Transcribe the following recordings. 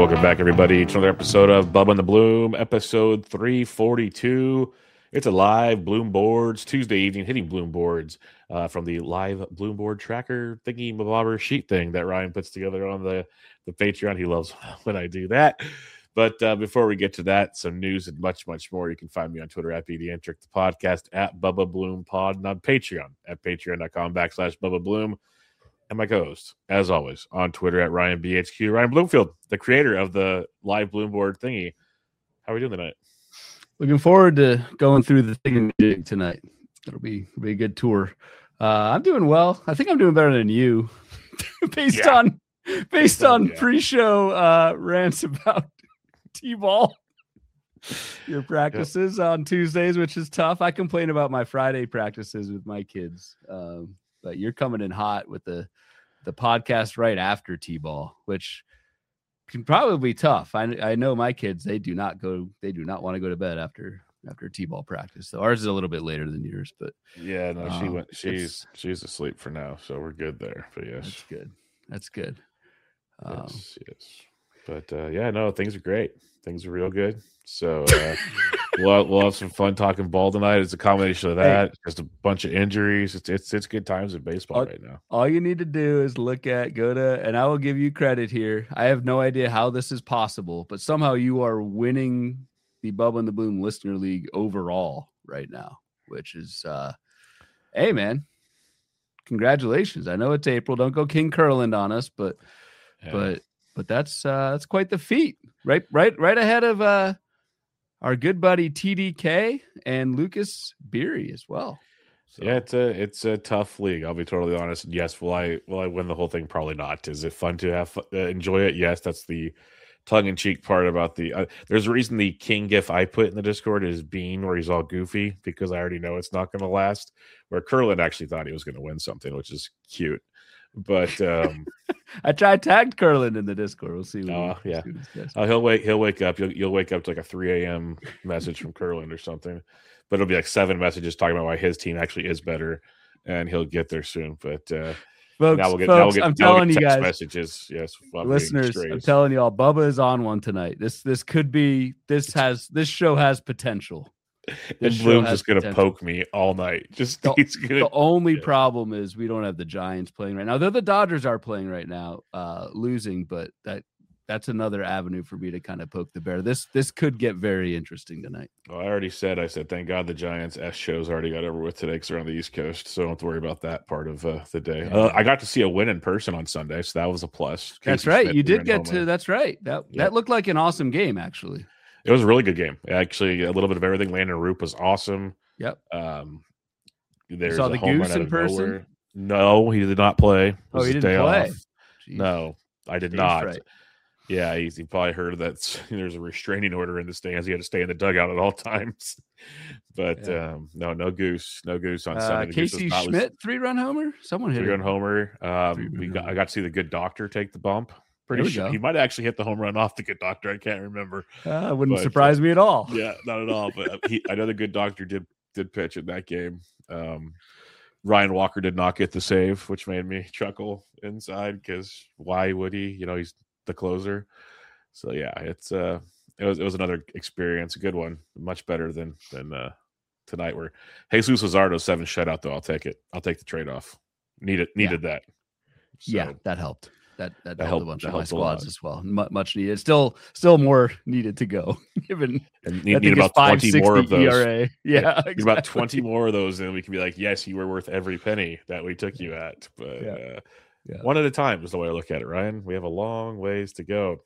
Welcome back, everybody, to another episode of Bubba and the Bloom, episode 342. It's a live Bloom Boards Tuesday evening, hitting Bloom Boards from the live Bloom Board tracker thingy mabobber sheet thing that Ryan puts together on the Patreon. He loves when I do that. But before we get to that, some news and much, much more. You can find me on Twitter at BDentric, the podcast at Bubba Bloom Pod, and on Patreon at patreon.com/Bubba Bloom. And my co-host, as always, on Twitter at RyanBHQ, Ryan Bloomfield, the creator of the live Bloom Board thingy. How are we doing tonight? Looking forward to going through the thing tonight. It'll be a good tour. I'm doing well. I think I'm doing better than you, based on pre-show rants about T-ball. Your practices on Tuesdays, which is tough. I complain about my Friday practices with my kids, but you're coming in hot with the podcast right after T-ball, which can probably be tough. I know my kids, they do not want to go to bed after T-ball practice. So ours is a little bit later than yours, but yeah, no, she's asleep for now, so we're good there. But yes, that's good. Yes. But yeah, no, things are great. Things are real good. So we'll have some fun talking ball tonight. It's a combination of that, just a bunch of injuries. It's good times in baseball right now. All you need to do is and I will give you credit here. I have no idea how this is possible, but somehow you are winning the Bubba and the Bloom Listener League overall right now, which is, hey man, congratulations. I know it's April. Don't go King Curland on us, but that's quite the feat. Right ahead of our good buddy TDK and Lucas Beery as well. So. Yeah, it's a tough league. I'll be totally honest. Yes, will I win the whole thing? Probably not. Is it fun to have enjoy it? Yes, that's the tongue-in-cheek part about the. There's a reason the King gif I put in the Discord is Bean, where he's all goofy, because I already know it's not going to last. Where Curlin actually thought he was going to win something, which is cute. But I tagged Curlin in the Discord. We'll see. Yeah. He'll wake up. You'll wake up to like a 3 a.m. message from Curlin or something. But it'll be like 7 messages talking about why his team actually is better, and he'll get there soon. But folks, I'm telling you guys, messages. Yes, listeners, I'm telling you all, Bubba is on one tonight. This show has potential. And Bloom's just going to poke me all night. The only problem is we don't have the Giants playing right now. Though the Dodgers are playing right now, losing, but that's another avenue for me to kind of poke the bear. This could get very interesting tonight. Well, I said, thank God the Giants S show's already got over with today because they're on the East Coast, so don't have to worry about that part of the day. I got to see a win in person on Sunday, so that was a plus. That's right. You did get to. That's right. That looked like an awesome game, actually. It was a really good game. Actually, a little bit of everything. Landon Roop was awesome. Yep. There's saw the Goose in person? Nowhere. No, he did not play. Oh, he didn't play? No, I did not. Right. Yeah, he probably heard that there's a restraining order in the stands. He had to stay in the dugout at all times. But no Goose on Sunday. Casey Schmidt, 3-run homer? Someone hit 3-run homer. I got to see the good doctor take the bump. Pretty sure he might have actually hit the home run off the good doctor. I can't remember. Wouldn't surprise me at all. Yeah, not at all. But I know the good doctor did pitch in that game. Ryan Walker did not get the save, which made me chuckle inside because why would he? He's the closer. So yeah, it was another experience, a good one, much better than tonight. Where Jesus Luzardo 7 shutout though. I'll take it. I'll take the trade off. Needed that. So, yeah, that helped. That helped a bunch of my squads as well. Much needed. Still more needed to go. Given need about 20 more of those. ERA. Yeah, exactly. About 20 more of those, and we can be like, yes, you were worth every penny that we took you at. But one at a time is the way I look at it, Ryan. We have a long ways to go.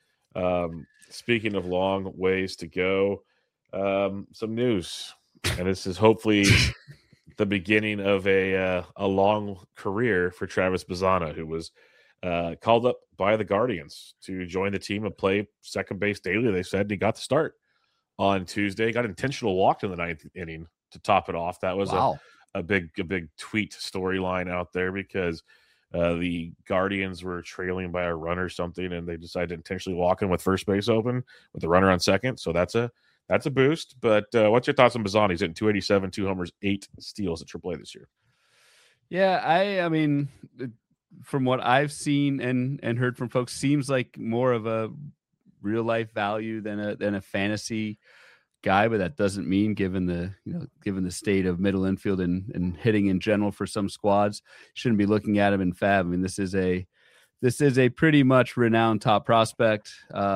Speaking of long ways to go, some news, and this is hopefully the beginning of a long career for Travis Bazzana, who was called up by the Guardians to join the team and play second base daily. They said he got the start on Tuesday. Got an intentional walk in the 9th inning to top it off. That was a big tweet storyline out there because the Guardians were trailing by a run or something, and they decided to intentionally walk in with first base open with the runner on second. So that's a boost. But what's your thoughts on Bazzana? He's hitting 287, 2 homers, 8 steals at AAA this year. Yeah, I mean, from what I've seen and heard from folks, seems like more of a real life value than a fantasy guy, but that doesn't mean given the state of middle infield and hitting in general for some squads, shouldn't be looking at him in fab. I mean, this is a pretty much renowned top prospect.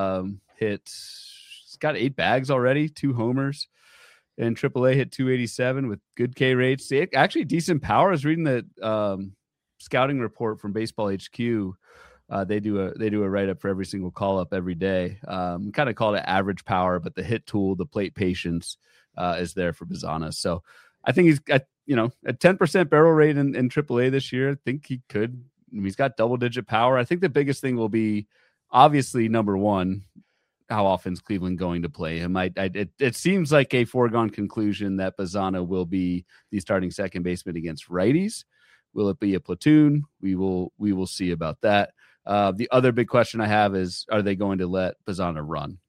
He's got 8 bags already, 2 homers. And AAA hit 287 with good K rates. Actually, decent power. I was reading the scouting report from Baseball HQ. They do a write up for every single call up every day. Kind of call it average power, but the hit tool, the plate patience, is there for Bazana. So I think he's got a 10% barrel rate in AAA this year. I think he could. He's got double digit power. I think the biggest thing will be obviously number one. How often is Cleveland going to play him? It seems like a foregone conclusion that Bazana will be the starting second baseman against righties. Will it be a platoon? We will see about that. The other big question I have is, are they going to let Bazana run?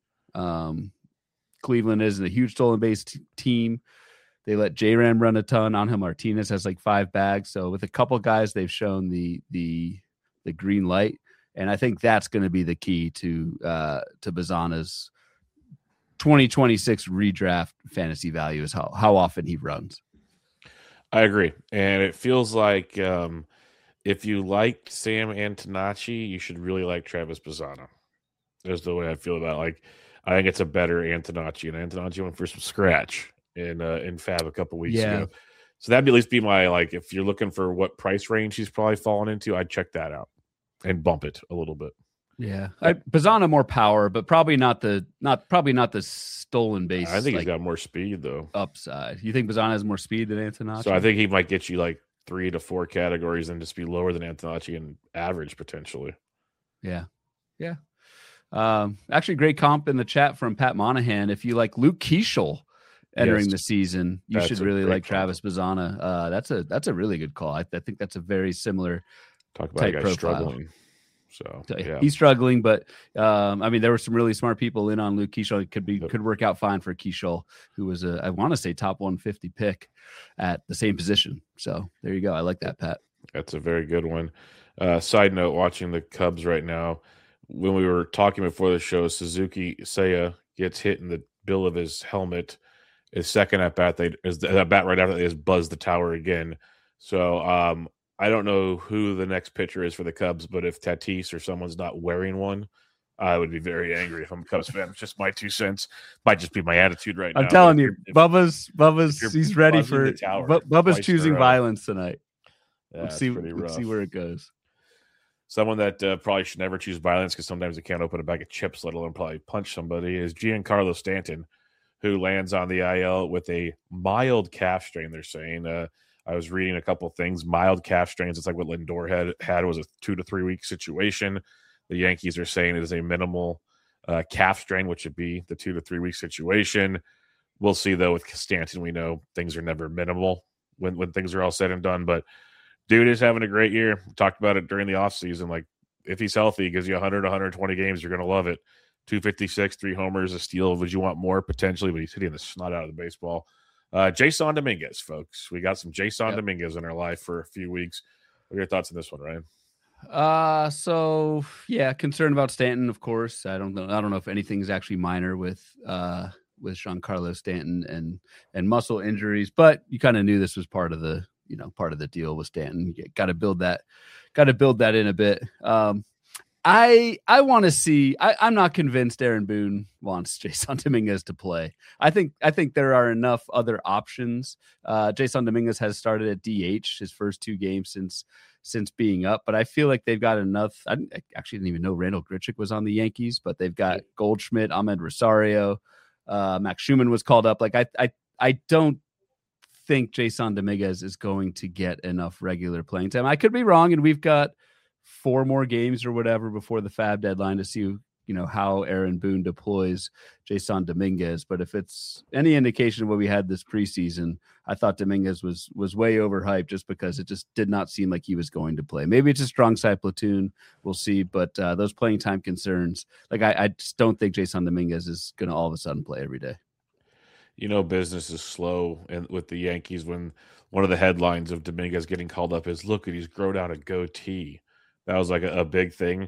Cleveland isn't a huge stolen base team. They let J-Ram run a ton. Angel Martinez has like 5 bags. So with a couple guys, they've shown the green light. And I think that's going to be the key to Bazana's 2026 redraft fantasy value is how often he runs. I agree. And it feels like if you like Sam Antonacci, you should really like Travis Bazana. That's the way I feel about it. Like, I think it's a better Antonacci. And Antonacci went for some scratch in Fab a couple weeks ago. So that'd at least be my, like, if you're looking for what price range he's probably fallen into, I'd check that out and bump it a little bit. Yeah. Bazana more power, but probably not the stolen base. I think he's got more speed though. Upside. You think Bazana has more speed than Antonacci? So I think he might get you like 3 to 4 categories and just be lower than Antonacci in average potentially. Yeah. Yeah. Actually great comp in the chat from Pat Monahan. If you like Luke Keeschel entering the season, you should really like Travis Bazana. That's a really good call. I think that's a very similar talk about a guy struggling. So yeah. He's struggling, but I mean, there were some really smart people in on Luke Keeschel. It could work out fine for Keeschel, who was I want to say top 150 pick at the same position. So there you go. I like that, Pat. That's a very good one. Side note: watching the Cubs right now. When we were talking before the show, Suzuki Seiya gets hit in the bill of his helmet. His second at bat, that bat right after they just buzzed the tower again. So I don't know who the next pitcher is for the Cubs, but if Tatis or someone's not wearing one, I would be very angry if I'm a Cubs fan. It's just my 2 cents. Might just be my attitude right now. I'm telling you, Bubba's he's ready for Bubba's choosing violence tonight. Yeah, let's see where it goes. Someone that probably should never choose violence because sometimes they can't open a bag of chips, let alone probably punch somebody, is Giancarlo Stanton, who lands on the IL with a mild calf strain, they're saying. I was reading a couple things. Mild calf strains, it's like what Lindor had was a 2 to 3 week situation. The Yankees are saying it is a minimal calf strain, which would be the 2 to 3 week situation. We'll see, though, with Stanton. We know things are never minimal when things are all said and done. But dude is having a great year. We talked about it during the offseason. Like, if he's healthy, he gives you 100, 120 games, you're going to love it. 256, 3 homers, a steal. Would you want more? Potentially, but he's hitting the snot out of the baseball. Jason Dominguez, folks. We got some Jason Dominguez in our life for a few weeks. What are your thoughts on this one, Ryan? So yeah, concerned about Stanton, of course. I don't know if anything's actually minor with Giancarlo Stanton and muscle injuries, but you kind of knew this was part of the deal with Stanton. You got to build that in a bit. I want to see. I'm not convinced Aaron Boone wants Jason Dominguez to play. I think there are enough other options. Jason Dominguez has started at DH his first 2 games since being up, but I feel like they've got enough. I actually didn't even know Randall Grichuk was on the Yankees, but they've got Goldschmidt, Ahmed Rosario, Max Schumann was called up. Like I don't think Jason Dominguez is going to get enough regular playing time. I could be wrong, and we've got 4 more games or whatever before the FAB deadline to see, how Aaron Boone deploys Jason Dominguez. But if it's any indication of what we had this preseason, I thought Dominguez was way overhyped just because it just did not seem like he was going to play. Maybe it's a strong side platoon. We'll see. But those playing time concerns, like I just don't think Jason Dominguez is going to all of a sudden play every day. Business is slow and with the Yankees when one of the headlines of Dominguez getting called up is, look, he's grown out a goatee. That was like a big thing.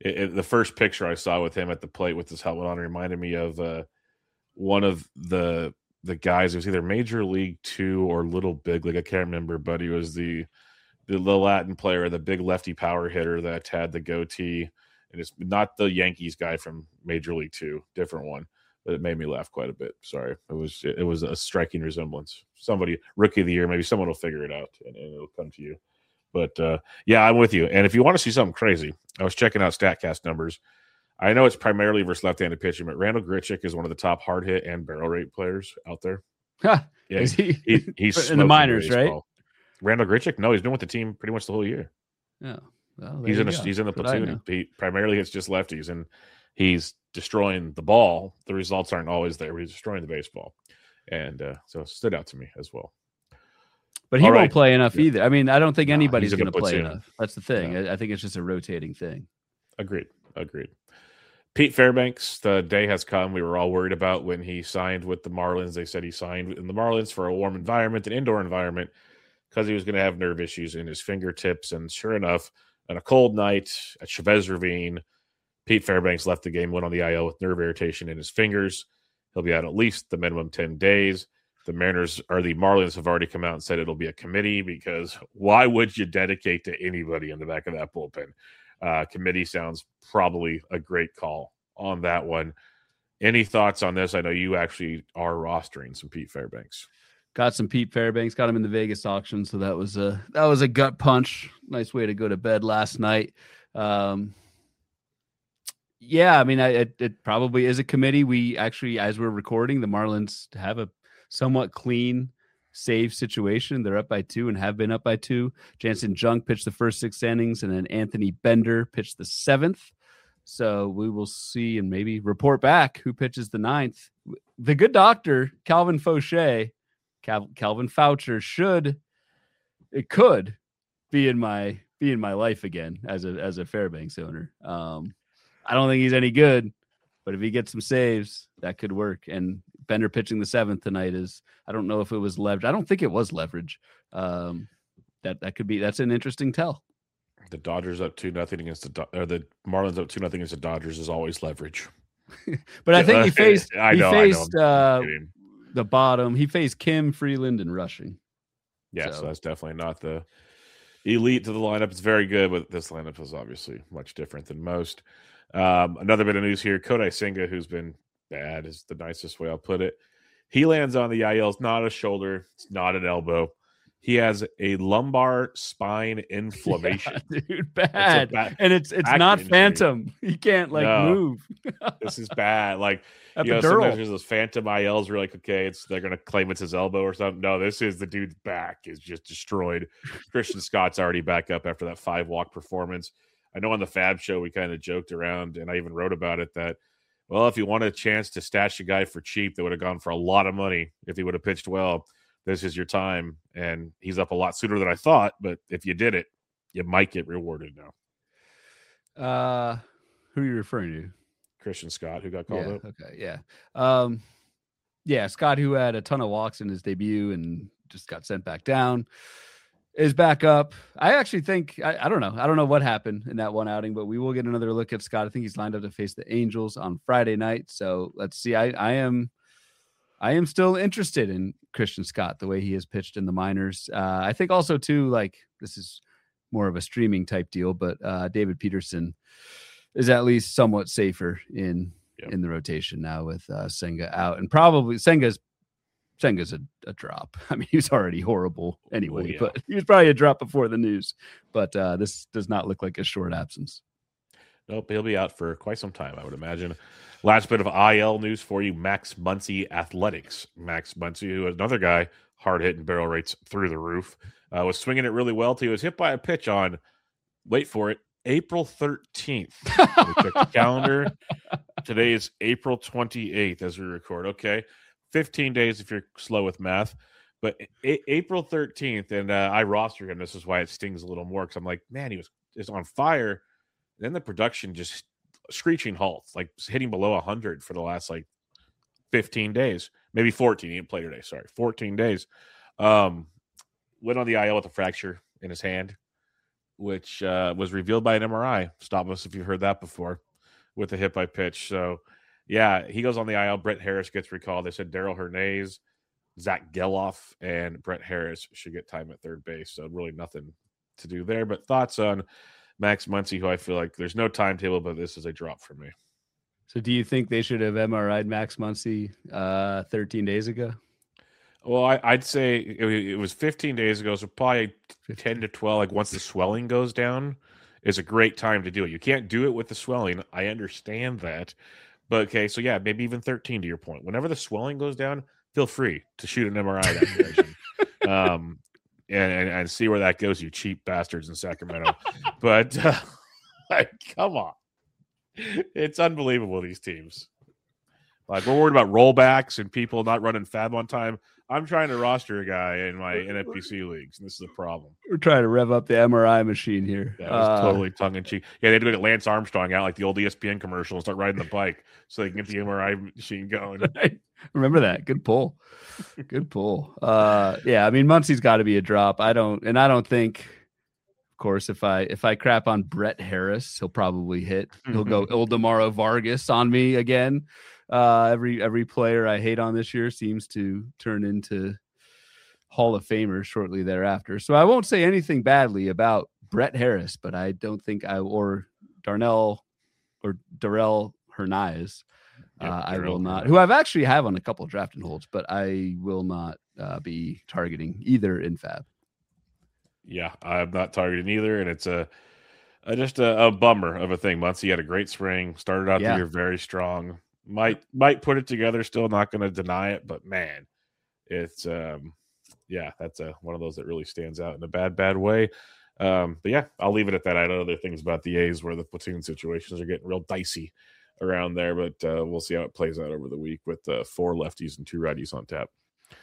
the first picture I saw with him at the plate with his helmet on reminded me of one of the guys. It was either Major League 2 or Little Big League. I can't remember, but he was the Latin player, the big lefty power hitter that had the goatee. And it's not the Yankees guy from Major League 2, different one. But it made me laugh quite a bit. Sorry. It was a striking resemblance. Somebody, rookie of the year, maybe someone will figure it out and it'll come to you. But yeah, I'm with you. And if you want to see something crazy, I was checking out StatCast numbers. I know it's primarily versus left-handed pitching, but Randall Grichuk is one of the top hard hit and barrel rate players out there. Yeah, he's in the minors, right? Randall Grichuk? No, he's been with the team pretty much the whole year. Yeah, well, he's in the platoon. He primarily hits just lefties, and he's destroying the ball. The results aren't always there, but he's destroying the baseball, and so it stood out to me as well. But he won't play enough either. I mean, I don't think anybody's going to play enough. That's the thing. I think it's just a rotating thing. Agreed. Pete Fairbanks, the day has come. We were all worried about when he signed with the Marlins. They said he signed in the Marlins for a warm environment, an indoor environment, because he was going to have nerve issues in his fingertips. And sure enough, on a cold night at Chavez Ravine, Pete Fairbanks left the game, went on the IL with nerve irritation in his fingers. He'll be out at least the minimum 10 days. The Marlins have already come out and said it'll be a committee, because why would you dedicate to anybody in the back of that bullpen? Committee sounds probably a great call on that one. Any thoughts on this? I know you actually are rostering some Pete Fairbanks. Got some Pete Fairbanks. Got him in the Vegas auction, so that was a gut punch. Nice way to go to bed last night. Yeah, I mean, it probably is a committee. We actually, as we're recording, the Marlins have a somewhat clean save situation. They're up by 2 and have been up by 2. Jansen Junk pitched the first 6 innings, and then Anthony Bender pitched the 7th. So we will see and maybe report back who pitches the 9th. The good doctor, Calvin Foucher, Calvin Foucher could be in my life again as a Fairbanks owner. I don't think he's any good, but if he gets some saves, that could work. And Bender pitching the 7th tonight I don't know if it was leverage. I don't think it was leverage. That could be, that's an interesting tell. The Dodgers up 2-0 against the Marlins up 2-0 against the Dodgers is always leverage. But I think he faced the bottom. He faced Kim, Freeland, and Rushing. Yeah, so that's definitely not the elite to the lineup. It's very good, but this lineup is obviously much different than most. Another bit of news here. Kodai Senga, who's been bad, is the nicest way I'll put it. He lands on the IL. It's not a shoulder. It's not an elbow. He has a lumbar spine inflammation. Yeah, dude, bad. And it's not injury. Phantom. He can't move. This is bad. Like, sometimes there's those phantom ILs where like, okay, they're going to claim it's his elbow or something. No, this is the dude's back is just destroyed. Christian Scott's already back up after that 5-walk performance. I know on the Fab show, we kind of joked around, and I even wrote about it that, well, if you wanted a chance to stash a guy for cheap that would have gone for a lot of money if he would have pitched well, this is your time. And he's up a lot sooner than I thought, but if you did it, you might get rewarded now. Who are you referring to? Christian Scott, who got called up. Okay, yeah. Scott, who had a ton of walks in his debut and just got sent back down, is back up. I actually think, I don't know. I don't know what happened in that one outing, but we will get another look at Scott. I think he's lined up to face the Angels on Friday night. So let's see. I am still interested in Christian Scott, the way he has pitched in the minors. I think also too, like, this is more of a streaming type deal, but David Peterson is at least somewhat safer in the rotation now with Senga out, and probably Senga's a drop. I mean, he was already horrible anyway, but he was probably a drop before the news. But this does not look like a short absence. Nope, he'll be out for quite some time, I would imagine. Last bit of IL news for you: Max Muncy Athletics. Max Muncy, who is another guy, hard hitting, barrel rates through the roof, was swinging it really well. He was hit by a pitch on, wait for it, April 13th. We check the calendar. Today is April 28th as we record. Okay. 15 days if you're slow with math, but April 13th, and I rostered him. This is why it stings a little more, because I'm like, man, he was on fire. Then the production just screeching halts, like hitting below 100 for the last 15 days, maybe 14. He didn't play today. Sorry, 14 days. Went on the IL with a fracture in his hand. which was revealed by an MRI. Stop us if you've heard that before, with a hit by pitch. So, yeah, he goes on the IL. Brett Harris gets recalled. They said Daryl Hernandez, Zach Geloff, and Brett Harris should get time at third base. So really nothing to do there. But thoughts on Max Muncy, who I feel like there's no timetable, but this is a drop for me. So do you think they should have MRI'd Max Muncy 13 days ago? Well, I'd say it was 15 days ago, so probably 10 to 12. Like once the swelling goes down, is a great time to do it. You can't do it with the swelling. I understand that, but okay, so yeah, maybe even 13 to your point. Whenever the swelling goes down, feel free to shoot an MRI that direction, and see where that goes. You cheap bastards in Sacramento, but like, come on, it's unbelievable these teams. Like we're worried about rollbacks and people not running fab on time. I'm trying to roster a guy in my NFBC leagues, and this is a problem. We're trying to rev up the MRI machine here. That was totally tongue-in-cheek. Yeah, they had to get Lance Armstrong out like the old ESPN commercial and start riding the bike so they can get the MRI machine going. Remember that. Good pull. Good pull. Yeah, I mean, Muncy's got to be a drop. I don't think, of course, if I crap on Brett Harris, he'll probably hit. He'll go Ildemaro Vargas on me again. Every player I hate on this year seems to turn into Hall of Famers shortly thereafter. So I won't say anything badly about Brett Harris, but I don't think or Darrell Hernandez. I will not, who I've actually have on a couple of drafting holds, but I will not be targeting either in Fab. Yeah, I'm not targeting either, and it's just a bummer of a thing. Muncy had a great spring, started out the year very strong. Might put it together. Still not going to deny it, but man, it's that's one of those that really stands out in a bad way. But yeah, I'll leave it at that. I know other things about the A's where the platoon situations are getting real dicey around there, but we'll see how it plays out over the week with 4 lefties and 2 righties on tap.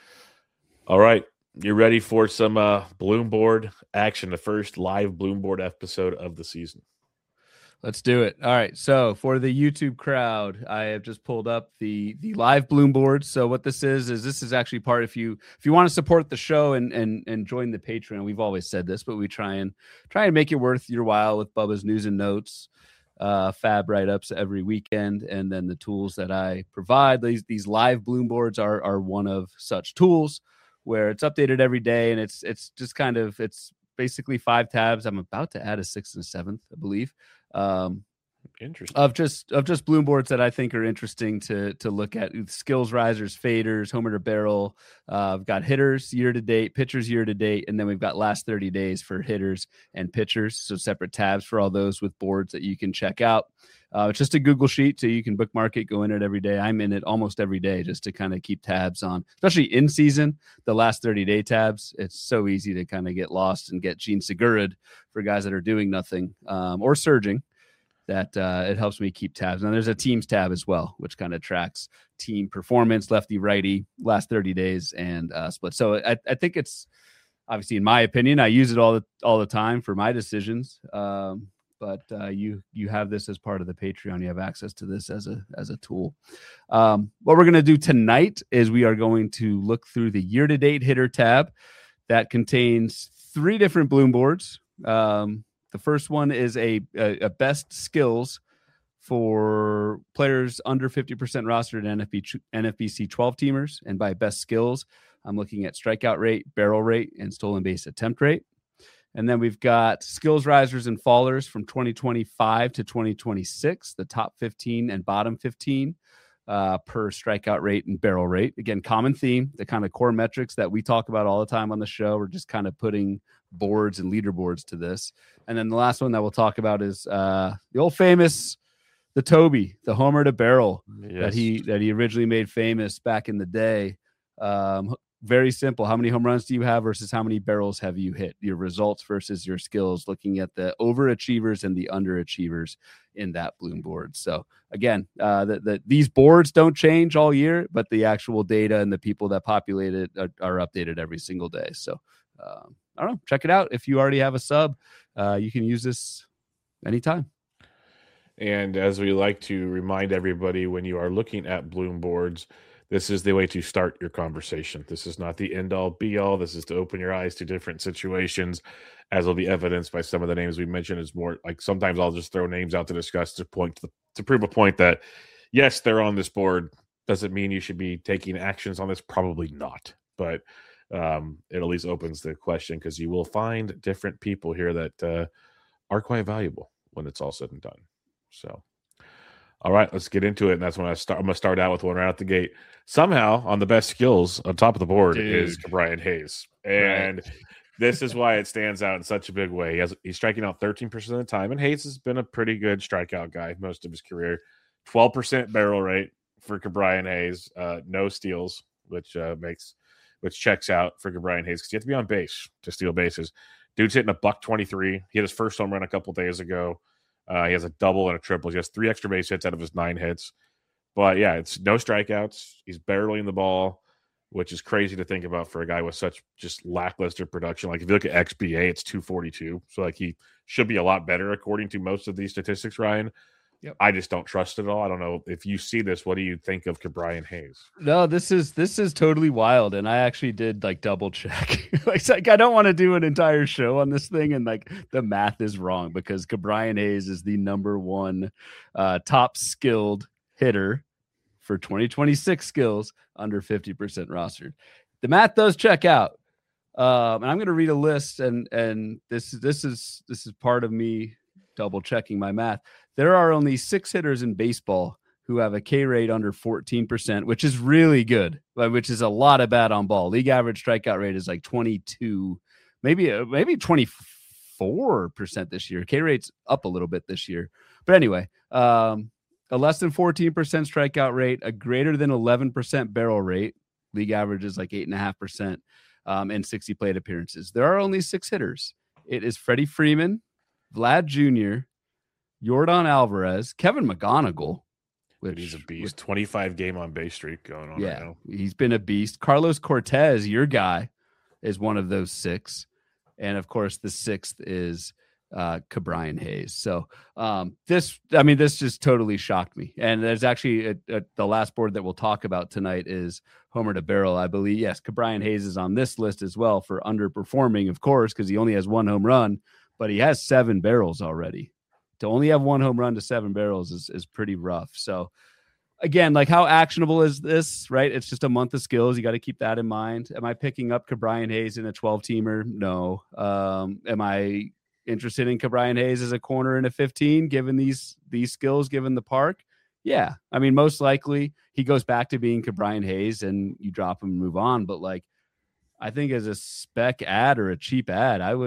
All right, you ready for some Bloom Board action? The first live Bloom Board episode of the season. Let's do it. All right. So for the YouTube crowd, I have just pulled up the live Bloom Board. So what this is actually part, if you want to support the show and join the Patreon, we've always said this, but we try and make it worth your while with Bubba's news and notes, Fab write-ups every weekend, and then the tools that I provide. These live Bloom Boards are one of such tools where it's updated every day, and it's just it's basically 5 tabs. I'm about to add a 6th and 7th, I believe. Interesting. Of just Bloom Boards that I think are interesting to look at. Skills risers, faders, homer to barrel. I've got hitters year to date, pitchers year to date, and then we've got last 30 days for hitters and pitchers. So separate tabs for all those with boards that you can check out. It's just a Google sheet, so you can bookmark it, go in it every day. I'm in it almost every day just to kind of keep tabs on, especially in season, the last 30-day tabs. It's so easy to kind of get lost and get Gene Segura for guys that are doing nothing or surging. That it helps me keep tabs. And there's a teams tab as well, which kind of tracks team performance, lefty, righty, last 30 days, and split. So I think it's obviously, in my opinion, I use it all the time for my decisions. But you have this as part of the Patreon. You have access to this as a tool. What we're going to do tonight is we are going to look through the year-to-date hitter tab that contains 3 different Bloom Boards. The first one is a best skills for players under 50% rostered NFBC 12-teamers. And by best skills, I'm looking at strikeout rate, barrel rate, and stolen base attempt rate. And then we've got skills risers and fallers from 2025 to 2026, the top 15 and bottom 15 per strikeout rate and barrel rate. Again, common theme, the kind of core metrics that we talk about all the time on the show. We're just kind of putting boards and leaderboards to this. And then the last one that we'll talk about is the old famous, the Toby, the homer to barrel that he originally made famous back in the day. Very simple. How many home runs do you have versus how many barrels have you hit? Your results versus your skills, looking at the overachievers and the underachievers in that Bloom Board. So again, these boards don't change all year, but the actual data and the people that populate it are updated every single day. So I don't know. Check it out. If you already have a sub, you can use this anytime. And as we like to remind everybody, when you are looking at Bloom Boards, this is the way to start your conversation. This is not the end all be all. This is to open your eyes to different situations, as will be evidenced by some of the names we mentioned. Is more like sometimes I'll just throw names out to discuss to prove a point that yes, they're on this board. Does it mean you should be taking actions on this? Probably not. But it at least opens the question, because you will find different people here that are quite valuable when it's all said and done. So, all right, let's get into it. And that's when I'm going to start out with one right out the gate. Somehow, on the best skills on top of the board is Ke'Bryan Hayes. And this is why it stands out in such a big way. He's striking out 13% of the time, and Hayes has been a pretty good strikeout guy most of his career. 12% barrel rate for Ke'Bryan Hayes, no steals, which checks out for Ke'Bryan Hayes, because you have to be on base to steal bases. Dude's hitting a $123. He had his first home run a couple days ago. He has a double and a triple. He has 3 extra base hits out of his 9 hits. But yeah, it's no strikeouts. He's barreling the ball, which is crazy to think about for a guy with such just lackluster production. Like if you look at XBA, it's 242. So like he should be a lot better according to most of these statistics, Ryan. Yep. I just don't trust it at all. I don't know if you see this. What do you think of Ke'Bryan Hayes? No, this is totally wild, and I actually did like double check. like I don't want to do an entire show on this thing, and like the math is wrong, because Ke'Bryan Hayes is the number 1 top skilled hitter for 2026 skills under 50% rostered. The math does check out, and I'm going to read a list, and this is part of me double checking my math. There are only 6 hitters in baseball who have a K rate under 14%, which is really good, which is a lot of bat on ball. League average strikeout rate is like 22, maybe 24% this year. K rate's up a little bit this year. But anyway, a less than 14% strikeout rate, a greater than 11% barrel rate. League average is like 8.5%, and 60 plate appearances. There are only 6 hitters. It is Freddie Freeman, Vlad Jr., Yordan Alvarez, Kevin McGonigal, which he's a beast. 25 game on base streak going on right now. He's been a beast. Carlos Cortez, your guy, is one of those 6. And of course, the 6th is Ke'Bryan Hayes. So this just totally shocked me. And there's actually the last board that we'll talk about tonight is homer to barrel. I believe, yes, Ke'Bryan Hayes is on this list as well for underperforming, of course, because he only has 1 home run, but he has 7 barrels already. To only have 1 home run to 7 barrels is pretty rough. So again, like how actionable is this, right? It's just a month of skills. You got to keep that in mind. Am I picking up Ke'Bryan Hayes in a 12-teamer? No. Am I interested in Ke'Bryan Hayes as a corner in a 15, given these skills, given the park? Yeah. I mean, most likely he goes back to being Ke'Bryan Hayes and you drop him and move on. But like, I think as a spec ad or a cheap ad, I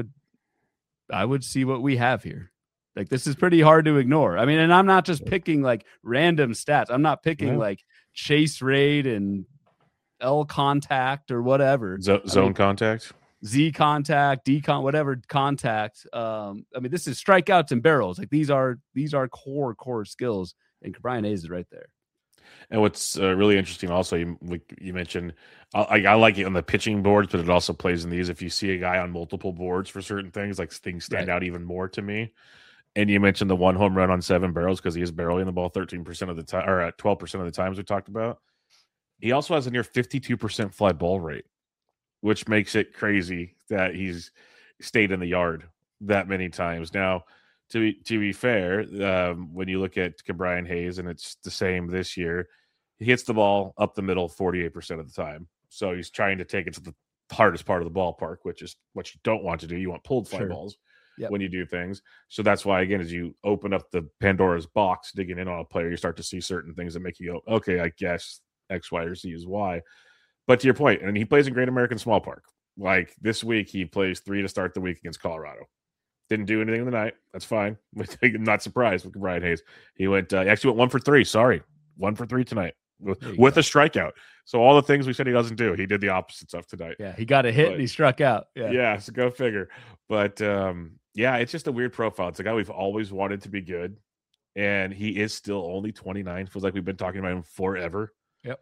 would see what we have here. Like, this is pretty hard to ignore. I mean, and I'm not just picking like random stats. I'm not picking like chase rate and L contact or whatever. Zone contact, Z contact, D whatever contact. I mean, this is strikeouts and barrels. Like these are core skills, and Ke'Bryan Hayes is right there. And what's really interesting also, you mentioned, I like it on the pitching boards, but it also plays in these. If you see a guy on multiple boards for certain things, like things stand out even more to me. And you mentioned the 1 home run on 7 barrels because he is barreling the ball 13% of the time, or 12% of the times we talked about. He also has a near 52% fly ball rate, which makes it crazy that he's stayed in the yard that many times. Now, to be fair, when you look at Ke'Bryan Hayes, and it's the same this year, he hits the ball up the middle 48% of the time. So he's trying to take it to the hardest part of the ballpark, which is what you don't want to do. You want pulled fly balls. Yep. When you do things. So that's why, again, as you open up the Pandora's box, digging in on a player, you start to see certain things that make you go, okay, I guess X, Y, or Z is Y. But to your point, and he plays in Great American Small Park. Like this week, he plays 3 to start the week against Colorado. Didn't do anything in the night. That's fine. I'm not surprised with Ke'Bryan Hayes. He actually went 1 for 3. Sorry. 1 for 3 tonight with a strikeout. So all the things we said he doesn't do, he did the opposite stuff tonight. Yeah, he got a hit and he struck out. Yeah, so go figure. But yeah, it's just a weird profile. It's a guy we've always wanted to be good, and he is still only 29. Feels like we've been talking about him forever. Yep.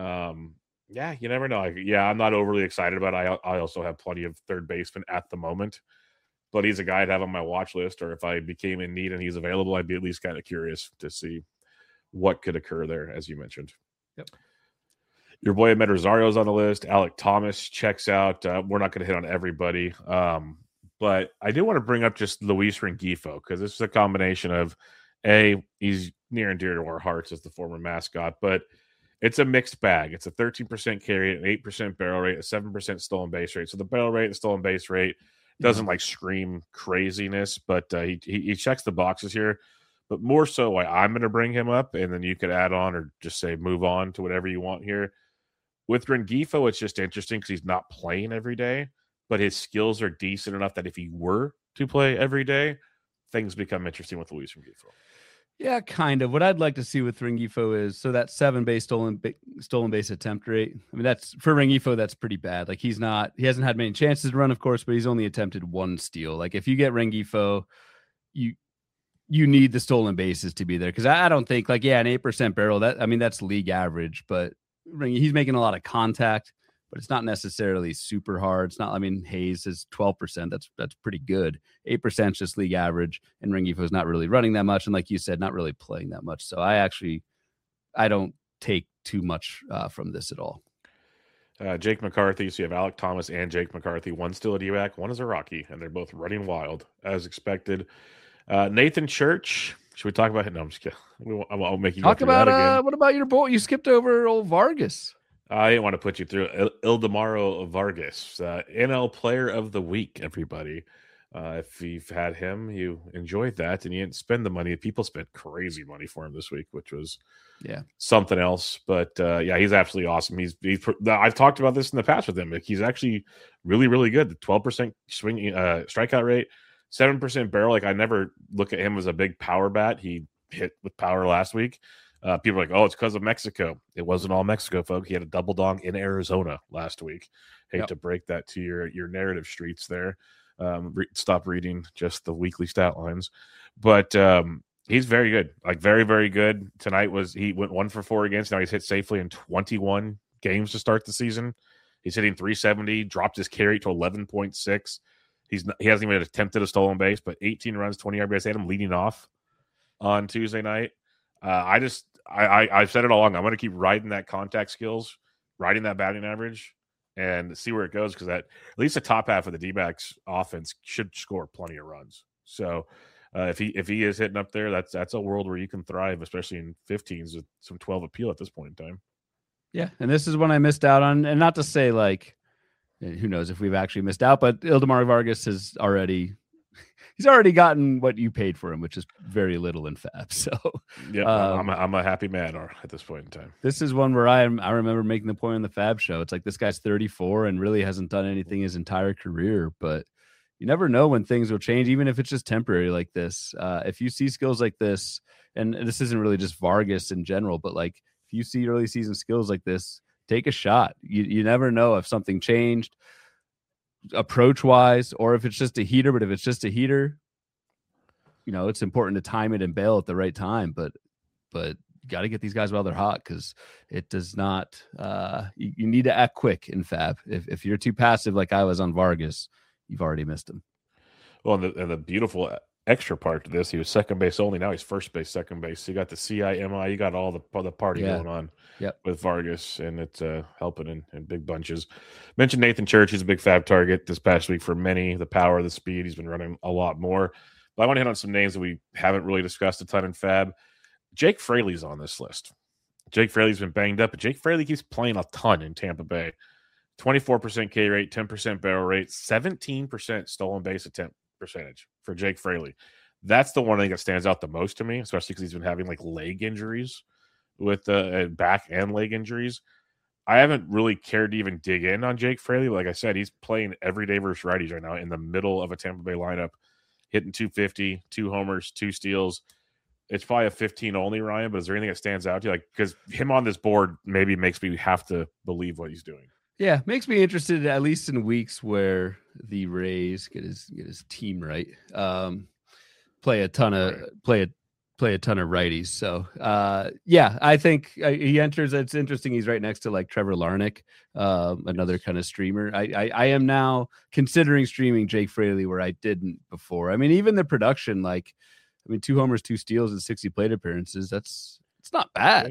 Yeah, you never know. I'm not overly excited about it. I also have plenty of third basemen at the moment, but he's a guy I'd have on my watch list, or if I became in need and he's available, I'd be at least kind of curious to see what could occur there, as you mentioned. Yep. Your boy Ahmed Rosario's on the list. Alec Thomas checks out. We're not going to hit on everybody. But I do want to bring up just Luis Rengifo, because this is a combination of, he's near and dear to our hearts as the former mascot, but it's a mixed bag. It's a 13% carry, an 8% barrel rate, a 7% stolen base rate. So the barrel rate and stolen base rate doesn't like scream craziness, but he checks the boxes here. But more so why I'm going to bring him up, and then you could add on or just say move on to whatever you want here. With Rengifo, it's just interesting because he's not playing every day, but his skills are decent enough that if he were to play every day, things become interesting with Luis Rengifo. Yeah, kind of. What I'd like to see with Rengifo is, so that 7 base stolen base attempt rate. I mean, that's for Rengifo, that's pretty bad. Like he hasn't had many chances to run, of course, but he's only attempted 1 steal. Like if you get Rengifo, you need the stolen bases to be there, because I don't think an 8% barrel, that's league average, but he's making a lot of contact, but it's not necessarily super hard. It's not, Hayes is 12%. That's pretty good. 8% is just league average, and Rengifo's not really running that much. And like you said, not really playing that much. So I don't take too much from this at all. Jake McCarthy. So you have Alec Thomas and Jake McCarthy. One still a D-back, one is a Rocky, and they're both running wild as expected. Nathan Church. Should we talk about him? No, I'm just kidding. I'll make you talk about that again. What about your boy? You skipped over old Vargas. I didn't want to put you through Ildemaro Vargas, NL Player of the Week, everybody. If you've had him, you enjoyed that, and you didn't spend the money. People spent crazy money for him this week, which was something else. But he's absolutely awesome. I've talked about this in the past with him. He's actually really, really good. The 12% swing strikeout rate, 7% barrel. Like I never look at him as a big power bat. He hit with power last week. People are like, oh, it's because of Mexico. It wasn't all Mexico, folks. He had a double dong in Arizona last week. Hate to break that to your narrative streets there. Stop reading just the weekly stat lines. But he's very good. Like very, very good. Tonight he went 1 for 4 against. Now he's hit safely in 21 games to start the season. He's hitting 370, dropped his carry to 11.6. He hasn't even attempted a stolen base, but 18 runs, 20 RBIs. Had him leading off on Tuesday night. I've said it all along. I'm going to keep riding that contact skills, riding that batting average, and see where it goes, because at least the top half of the D-backs offense should score plenty of runs. So if he is hitting up there, that's a world where you can thrive, especially in 15s with some 12 appeal at this point in time. Yeah, and this is one I missed out on, and not to say who knows if we've actually missed out, but Ildemaro Vargas he's already gotten what you paid for him, which is very little in FAB. So yeah, I'm a happy man at this point in time. This is one where I remember making the point on the FAB show. It's like, this guy's 34 and really hasn't done anything his entire career, but you never know when things will change, even if it's just temporary like this. If you see skills like this, and this isn't really just Vargas in general, but if you see early season skills like this, take a shot. You never know if something changed approach wise, or if it's just a heater. But if it's just a heater, it's important to time it and bail at the right time. But you got to get these guys while they're hot, because it does not. You need to act quick in FAB. If you're too passive, like I was on Vargas, you've already missed him. Well, and the beautiful extra part to this, he was second base only. Now he's first base, second base. So you got the CIMI, you got all the party going on with Vargas, and it's helping in big bunches. Mentioned Nathan Church. He's a big FAB target this past week for many. The power, the speed. He's been running a lot more. But I want to hit on some names that we haven't really discussed a ton in FAB. Jake Fraley's on this list. Jake Fraley's been banged up, but Jake Fraley keeps playing a ton in Tampa Bay. 24% K rate, 10% barrel rate, 17% stolen base attempt percentage for Jake Fraley. That's the one I think that stands out the most to me, especially because he's been having leg injuries with back and leg injuries. I haven't really cared to even dig in on Jake Fraley. Like I said, he's playing every day versus righties right now in the middle of a Tampa Bay lineup, hitting 250, 2 homers, 2 steals. It's probably a 15 only, Ryan, but is there anything that stands out to you? Because him on this board maybe makes me have to believe what he's doing. Yeah, makes me interested, at least in weeks where the Rays get his team right. Play a ton of righties. So I think he enters. It's interesting. He's right next to Trevor Larnach, another kind of streamer. I am now considering streaming Jake Fraley where I didn't before. I mean, even the production, 2 homers, 2 steals, and 60 plate appearances. It's not bad.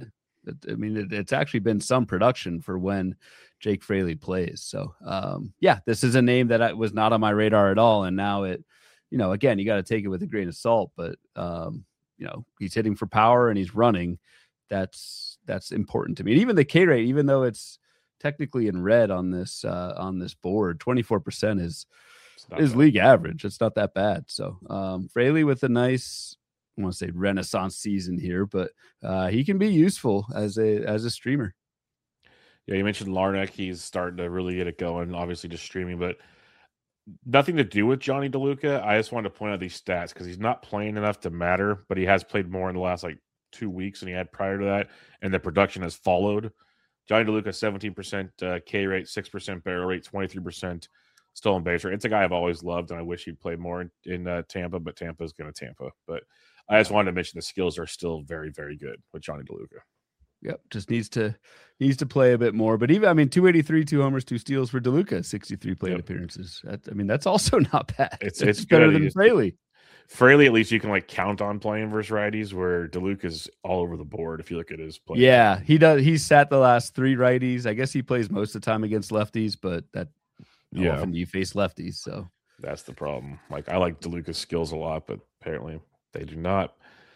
I mean, it's actually been some production for when Jake Fraley plays. So, yeah, this is a name that was not on my radar at all. And now it, again, you got to take it with a grain of salt, but, he's hitting for power and he's running. That's important to me. And even the K rate, even though it's technically in red on this board, 24% is league average. It's not that bad. So, Fraley with a nice, I want to say renaissance season here, but he can be useful as a streamer. Yeah, you mentioned Larnach. He's starting to really get it going, obviously just streaming, but nothing to do with Johnny DeLuca. I just wanted to point out these stats because he's not playing enough to matter, but he has played more in the last 2 weeks than he had prior to that, and the production has followed. Johnny DeLuca, 17% K rate, 6% barrel rate, 23% stolen base rate. It's a guy I've always loved, and I wish he'd played more in Tampa, but Tampa's going to Tampa. But I just wanted to mention the skills are still very, very good with Johnny DeLuca. Yep, just needs to play a bit more. But even 283, 2 homers, 2 steals for DeLuca, 63 plate appearances. That's also not bad. It's better than Fraley. Fraley, at least you can count on playing versus righties, where DeLuca is all over the board if you look at his play. Yeah, he does. He's sat the last 3 righties. I guess he plays most of the time against lefties, but often you face lefties. So that's the problem. I like DeLuca's skills a lot, but apparently they do not.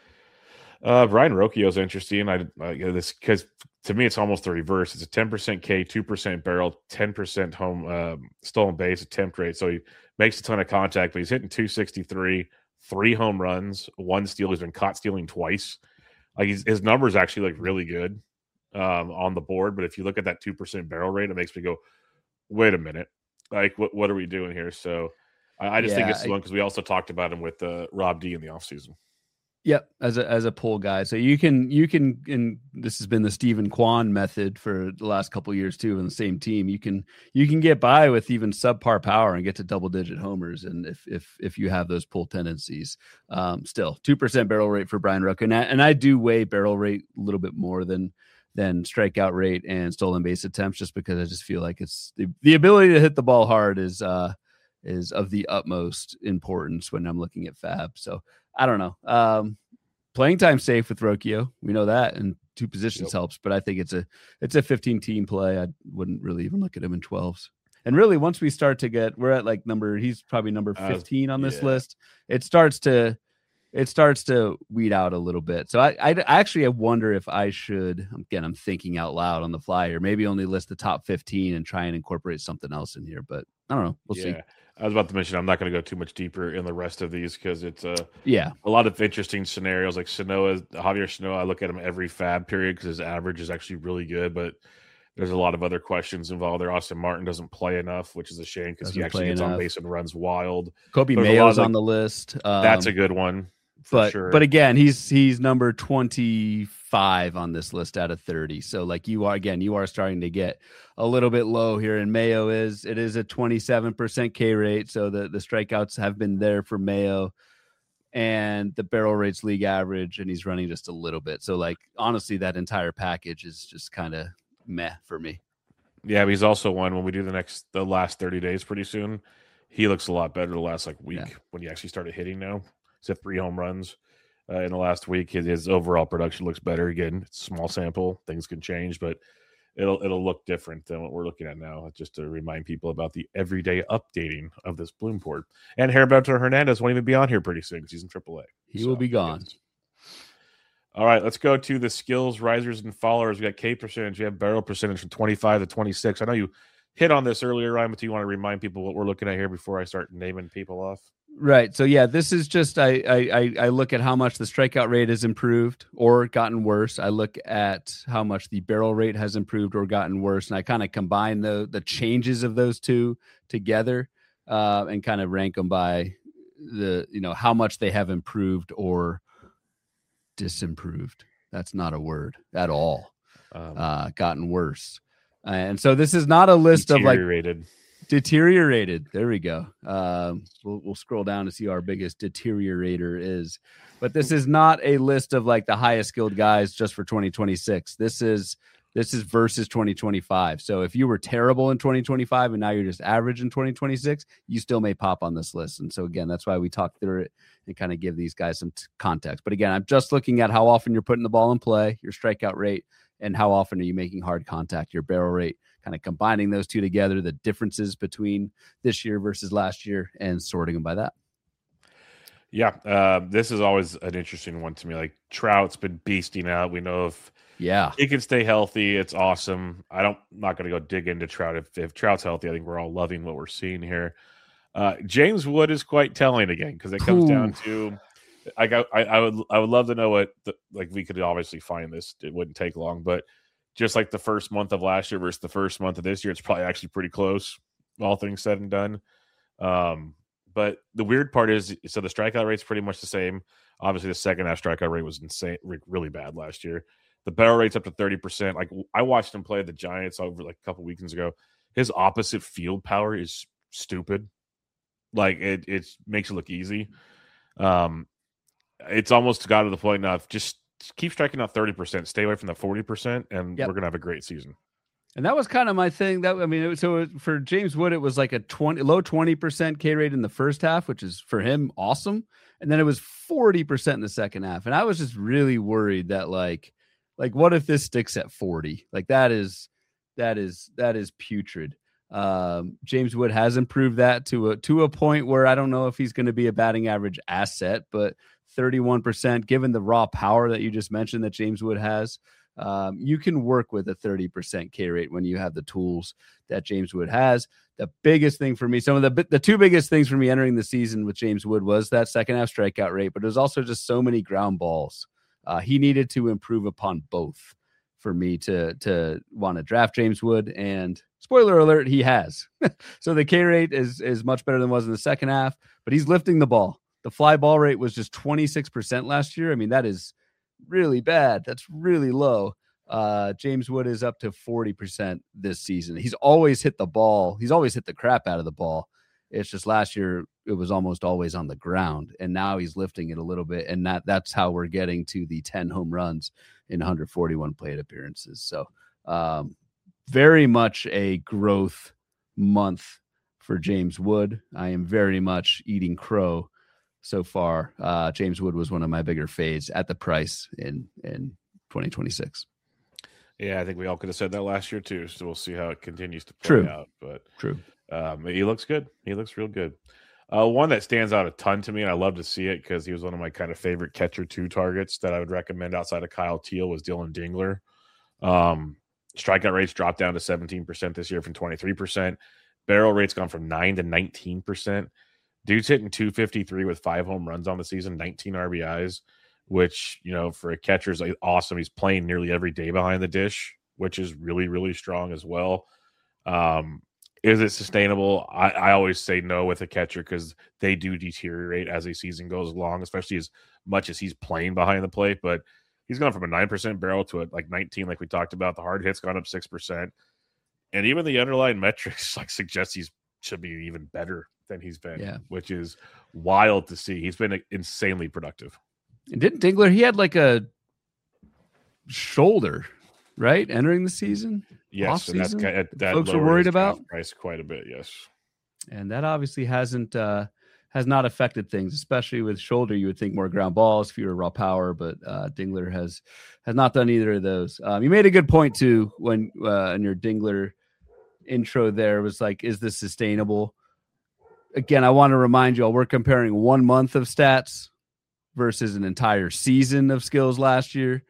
Ryan Rocchio is interesting. This because to me it's almost the reverse. It's a 10% K, 2% barrel, 10% home stolen base attempt rate. So he makes a ton of contact, but he's hitting 263, 3 home runs, 1 steal. He's been caught stealing twice. His numbers actually really good on the board. But if you look at that 2% barrel rate, it makes me go, wait a minute, what are we doing here? So I just think it's one because we also talked about him with Rob D in the offseason. Yep, as a pull guy. So you can, and this has been the Stephen Kwan method for the last couple of years too, in the same team. You can get by with even subpar power and get to double-digit homers, and if you have those pull tendencies, still 2% barrel rate for Brian Rook, and I do weigh barrel rate a little bit more than strikeout rate and stolen base attempts, just because I just feel like it's the ability to hit the ball hard is of the utmost importance when I'm looking at FAB. So I don't know. Playing time safe with Rocchio. We know that, and 2 positions helps, but I think it's a 15 team play. I wouldn't really even look at him in 12s. And really, once we start to we're at he's probably number 15 on this list. It starts to weed out a little bit. So I wonder if I should, again, I'm thinking out loud on the fly here, maybe only list the top 15 and try and incorporate something else in here, but I don't know. We'll see. I was about to mention I'm not going to go too much deeper in the rest of these because it's a lot of interesting scenarios. Like Javier Sanoa, I look at him every FAB period because his average is actually really good, but there's a lot of other questions involved there. Austin Martin doesn't play enough, which is a shame because he actually gets on base and runs wild. Kobe Mayo's on the list. That's a good one. But again, he's number 25 on this list out of 30. So you are starting to get a little bit low here. And Mayo is a 27% K rate. So the strikeouts have been there for Mayo, and the barrel rate's league average, and he's running just a little bit. So honestly, that entire package is just kind of meh for me. Yeah, but he's also one when we do the last 30 days pretty soon. He looks a lot better the last week when he actually started hitting now. He's had 3 home runs in the last week. His overall production looks better. Again, it's a small sample. Things can change, but it'll look different than what we're looking at now. Just to remind people about the everyday updating of this Bloom board. And Heriberto Hernandez won't even be on here pretty soon because he's in AAA. He will be gone. All right, let's go to the skills, risers, and followers. We got K percentage. We have barrel percentage from 25 to 26. I know you hit on this earlier, Ryan, but do you want to remind people what we're looking at here before I start naming people off? Right. So this is just I look at how much the strikeout rate has improved or gotten worse. I look at how much the barrel rate has improved or gotten worse, and I kind of combine the changes of those two together and kind of rank them by how much they have improved or disimproved. That's not a word at all. Gotten worse. And so this is not a list of deteriorated. There we go. We'll scroll down to see our biggest deteriorator is, but this is not a list of the highest skilled guys just for 2026. This is versus 2025. So if you were terrible in 2025 and now you're just average in 2026, you still may pop on this list. And so again, that's why we talk through it and kind of give these guys some context. But again, I'm just looking at how often you're putting the ball in play, your strikeout rate, and how often are you making hard contact, your barrel rate, kind of combining those two together, the differences between this year versus last year, and sorting them by that. Yeah, this is always an interesting one to me. Like Trout's been beasting out. We know if he can stay healthy, it's awesome. I'm not going to go dig into Trout. If Trout's healthy, I think we're all loving what we're seeing here. James Wood is quite telling again, because it comes down to I would love to know what we could obviously find this. It wouldn't take long, but just like the first month of last year versus the first month of this year, it's probably actually pretty close, all things said and done. But the weird part is, so the strikeout rate's pretty much the same. Obviously, the second half strikeout rate was insane, really bad last year. The barrel rate's up to 30%. Like, I watched him play the Giants over like a couple weekends ago. His opposite field power is stupid. Like, it makes it look easy. It's almost got to the point now, just keep striking out 30%, stay away from the 40%, and we're gonna have a great season. And that was kind of my thing. So for James Wood, it was like a low 20% K rate in the first half, which is for him awesome. And then it was 40% in the second half. And I was just really worried that like what if this sticks at 40? Like that is putrid. James Wood has improved that to a point where I don't know if he's going to be a batting average asset, but 31%, given the raw power that you just mentioned that James Wood has, you can work with a 30% K rate when you have the tools that James Wood has. The biggest thing for me, some of the two biggest things for me entering the season with James Wood was that second half strikeout rate, but it was also just so many ground balls. He needed to improve upon both for me to want to draft James Wood, and spoiler alert, he has. So the K rate is much better than it was in the second half, but he's lifting the ball. The fly ball rate was just 26% last year. I mean, that is really bad. That's really low. James Wood is up to 40% this season. He's always hit the ball. He's always hit the crap out of the ball. It's just last year it was almost always on the ground, and now he's lifting it a little bit, and that's how we're getting to the 10 home runs in 141 plate appearances. So very much a growth month for James Wood. I am very much eating crow so far. James Wood was one of my bigger fades at the price in 2026. Yeah, I think we all could have said that last year too. So we'll see how it continues to play out. But he looks good. He looks real good. One that stands out a ton to me, and I love to see it because he was one of my kind of favorite catcher 2 targets that I would recommend outside of Kyle Teal, was Dylan Dingler. Strikeout rates dropped down to 17% this year from 23%. Barrel rates gone from 9 to 19%. Dude's hitting 253 with 5 home runs on the season, 19 RBIs, which, for a catcher is like awesome. He's playing nearly every day behind the dish, which is really, really strong as well. Is it sustainable? I always say no with a catcher because they do deteriorate as a season goes along, especially as much as he's playing behind the plate. But he's gone from a 9% barrel to like 19, like we talked about. The hard hit's gone up 6%. And even the underlying metrics suggest he should be even better than he's been, which is wild to see. He's been insanely productive. And didn't Dingler, he had like a shoulder, right? Entering the season? Yes, and that folks are worried about price quite a bit, yes. And that obviously has not affected things, especially with shoulder. You would think more ground balls, fewer raw power, but Dingler has not done either of those. You made a good point too when in your Dingler intro there was like, is this sustainable? Again, I want to remind you all, we're comparing 1 month of stats versus an entire season of skills last year.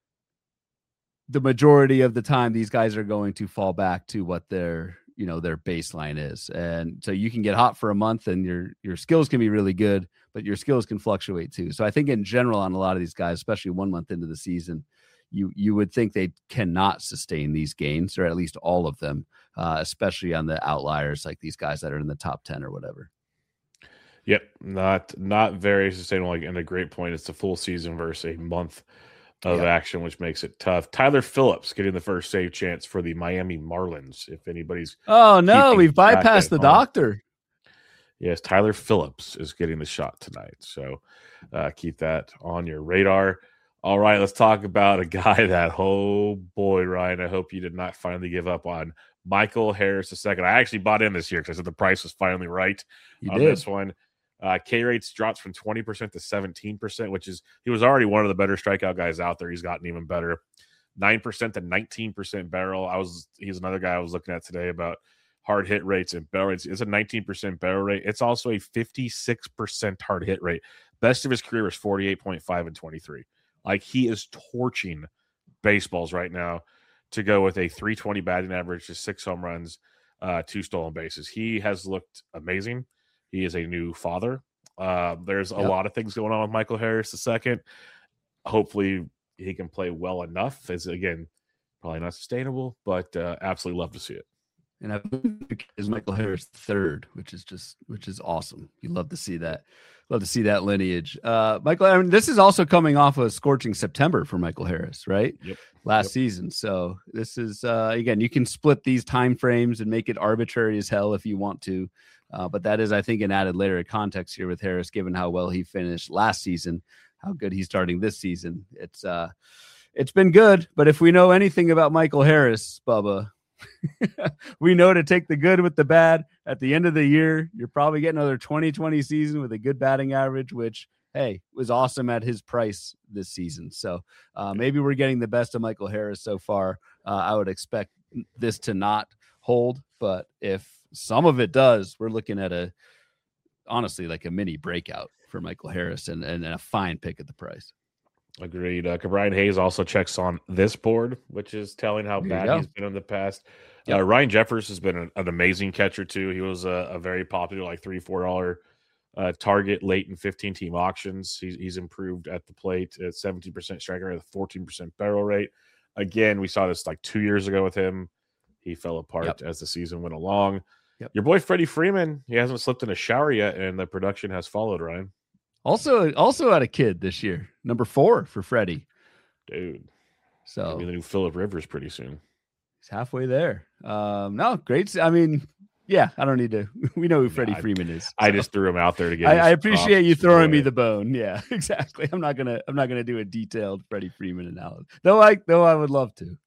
The majority of the time, these guys are going to fall back to what their baseline is. And so you can get hot for a month and your skills can be really good, but your skills can fluctuate too. So I think in general, on a lot of these guys, especially 1 month into the season, you would think they cannot sustain these gains, or at least all of them, especially on the outliers, like these guys that are in the top 10 or whatever. Yep. Not very sustainable. And a great point. It's a full season versus a month of action, which makes it tough. Tyler Phillips getting the first save chance for the Miami Marlins. If anybody's we've bypassed the doctor. Yes, Tyler Phillips is getting the shot tonight. So keep that on your radar. All right, let's talk about a guy that, oh boy, Ryan, I hope you did not finally give up on Michael Harris II. I actually bought in this year because I said the price was finally right this one. K rates drops from 20% to 17%, which is, he was already one of the better strikeout guys out there. He's gotten even better. 9% to 19% barrel. He's another guy I was looking at today about hard hit rates and barrel rates. It's a 19% barrel rate. It's also a 56% hard hit rate. Best of his career was 48.5 and 23. Like, he is torching baseballs right now to go with a 320 batting average, just 6 home runs, 2 stolen bases. He has looked amazing. He is a new father. There's a lot of things going on with Michael Harris II. Hopefully he can play well enough. As again, probably not sustainable, but absolutely love to see it. And I believe is Michael Harris III, which is awesome. You love to see that. Love to see that lineage. Michael, I mean, this is also coming off a scorching September for Michael Harris, right? Yep. Last season. So this is again, you can split these time frames and make it arbitrary as hell if you want to. But that is, I think, an added layer of context here with Harris, given how well he finished last season, how good he's starting this season. It's been good, but if we know anything about Michael Harris, Bubba, we know to take the good with the bad. At the end of the year, you're probably getting another 2020 season with a good batting average, which, hey, was awesome at his price this season. So maybe we're getting the best of Michael Harris so far. I would expect this to not hold, but if some of it does, we're looking at honestly like a mini breakout for Michael Harris and a fine pick at the price. Agreed. Brian Hayes also checks on this board, which is telling how bad he's been in the past. Yep. Ryan Jeffers has been an amazing catcher too. He was a very popular, like $3-4 target late in 15-team auctions. He's improved at the plate at 17% strike rate, 14% barrel rate. Again, we saw this like 2 years ago with him. He fell apart as the season went along. Yep. Your boy Freddie Freeman, he hasn't slipped in a shower yet, and the production has followed, Ryan. Also had a kid this year, number 4 for Freddie. Dude. So maybe the new Phillip Rivers pretty soon. He's halfway there. No, great. I mean, yeah, I don't need to. We know who Freddie Freeman is. So. I just threw him out there to get. I appreciate you throwing me the bone. Yeah, exactly. I'm not gonna do a detailed Freddie Freeman analysis. Though I would love to.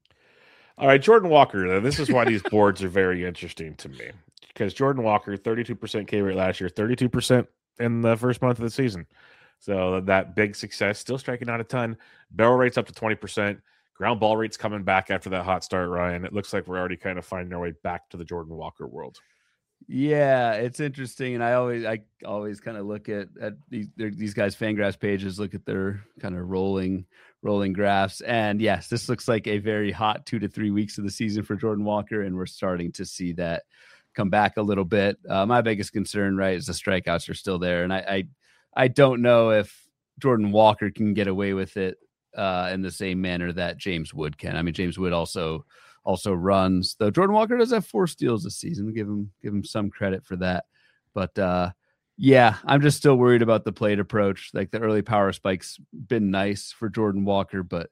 All right, Jordan Walker. This is why these boards are very interesting to me, because Jordan Walker, 32% K rate last year, 32% in the first month of the season. So that big success, still striking out a ton. Barrel rate's up to 20%. Ground ball rate's coming back after that hot start, Ryan. It looks like we're already kind of finding our way back to the Jordan Walker world. Yeah, it's interesting. And I always kind of look at these guys' Fangraphs pages, look at their kind of rolling graphs. And yes, this looks like a very hot 2 to 3 weeks of the season for Jordan Walker. And we're starting to see that come back a little bit. My biggest concern, right, is the strikeouts are still there. And I don't know if Jordan Walker can get away with it in the same manner that James Wood can. I mean, James Wood also runs, though Jordan Walker does have 4 steals this season. Give him some credit for that. But yeah, I'm just still worried about the plate approach. Like, the early power spike's been nice for Jordan Walker, but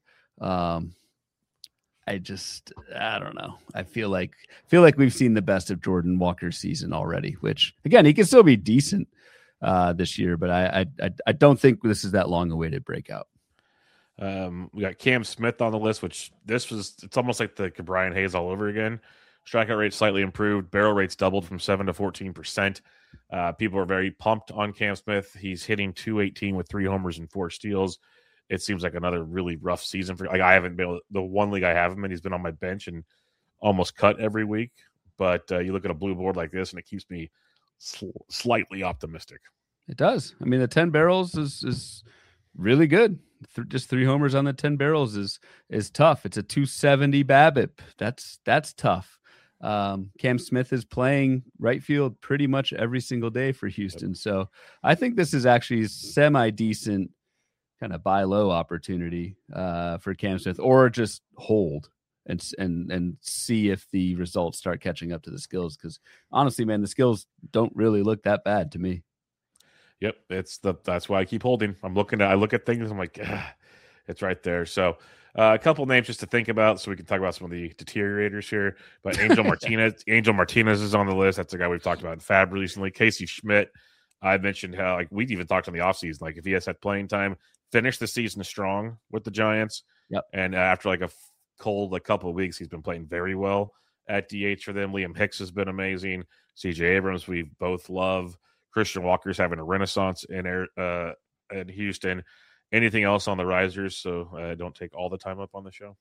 I don't know. I feel like we've seen the best of Jordan Walker's season already, which again, he can still be decent this year, but I don't think this is that long awaited breakout. We got Cam Smith on the list, which it's almost like the Brian Hayes all over again. Strikeout rate slightly improved. Barrel rates doubled from 7 to 14%. People are very pumped on Cam Smith. He's hitting .218 with 3 homers and 4 steals. It seems like another really rough season for. Like, I haven't been the one league I have him in. He's been on my bench and almost cut every week. But you look at a blue board like this, and it keeps me slightly optimistic. It does. I mean, the 10 barrels is really good. Just 3 homers on the 10 barrels is tough. It's a 270 BABIP. That's tough. Cam Smith is playing right field pretty much every single day for Houston. So I think this is actually semi-decent kind of buy low opportunity for Cam Smith, or just hold and see if the results start catching up to the skills. Because honestly, man, the skills don't really look that bad to me. Yep, that's why I keep holding. I look at things, I'm like, it's right there. So a couple names just to think about, so we can talk about some of the deteriorators here. But Angel Martinez is on the list. That's the guy we've talked about in Fab recently. Casey Schmidt, I mentioned how, like, we even talked on the offseason, like, if he has had playing time, finish the season strong with the Giants. Yep. And after like a cold couple of weeks, he's been playing very well at DH for them. Liam Hicks has been amazing. CJ Abrams, we both love. Christian Walker's having a renaissance in Houston. Anything else on the risers? So I don't take all the time up on the show.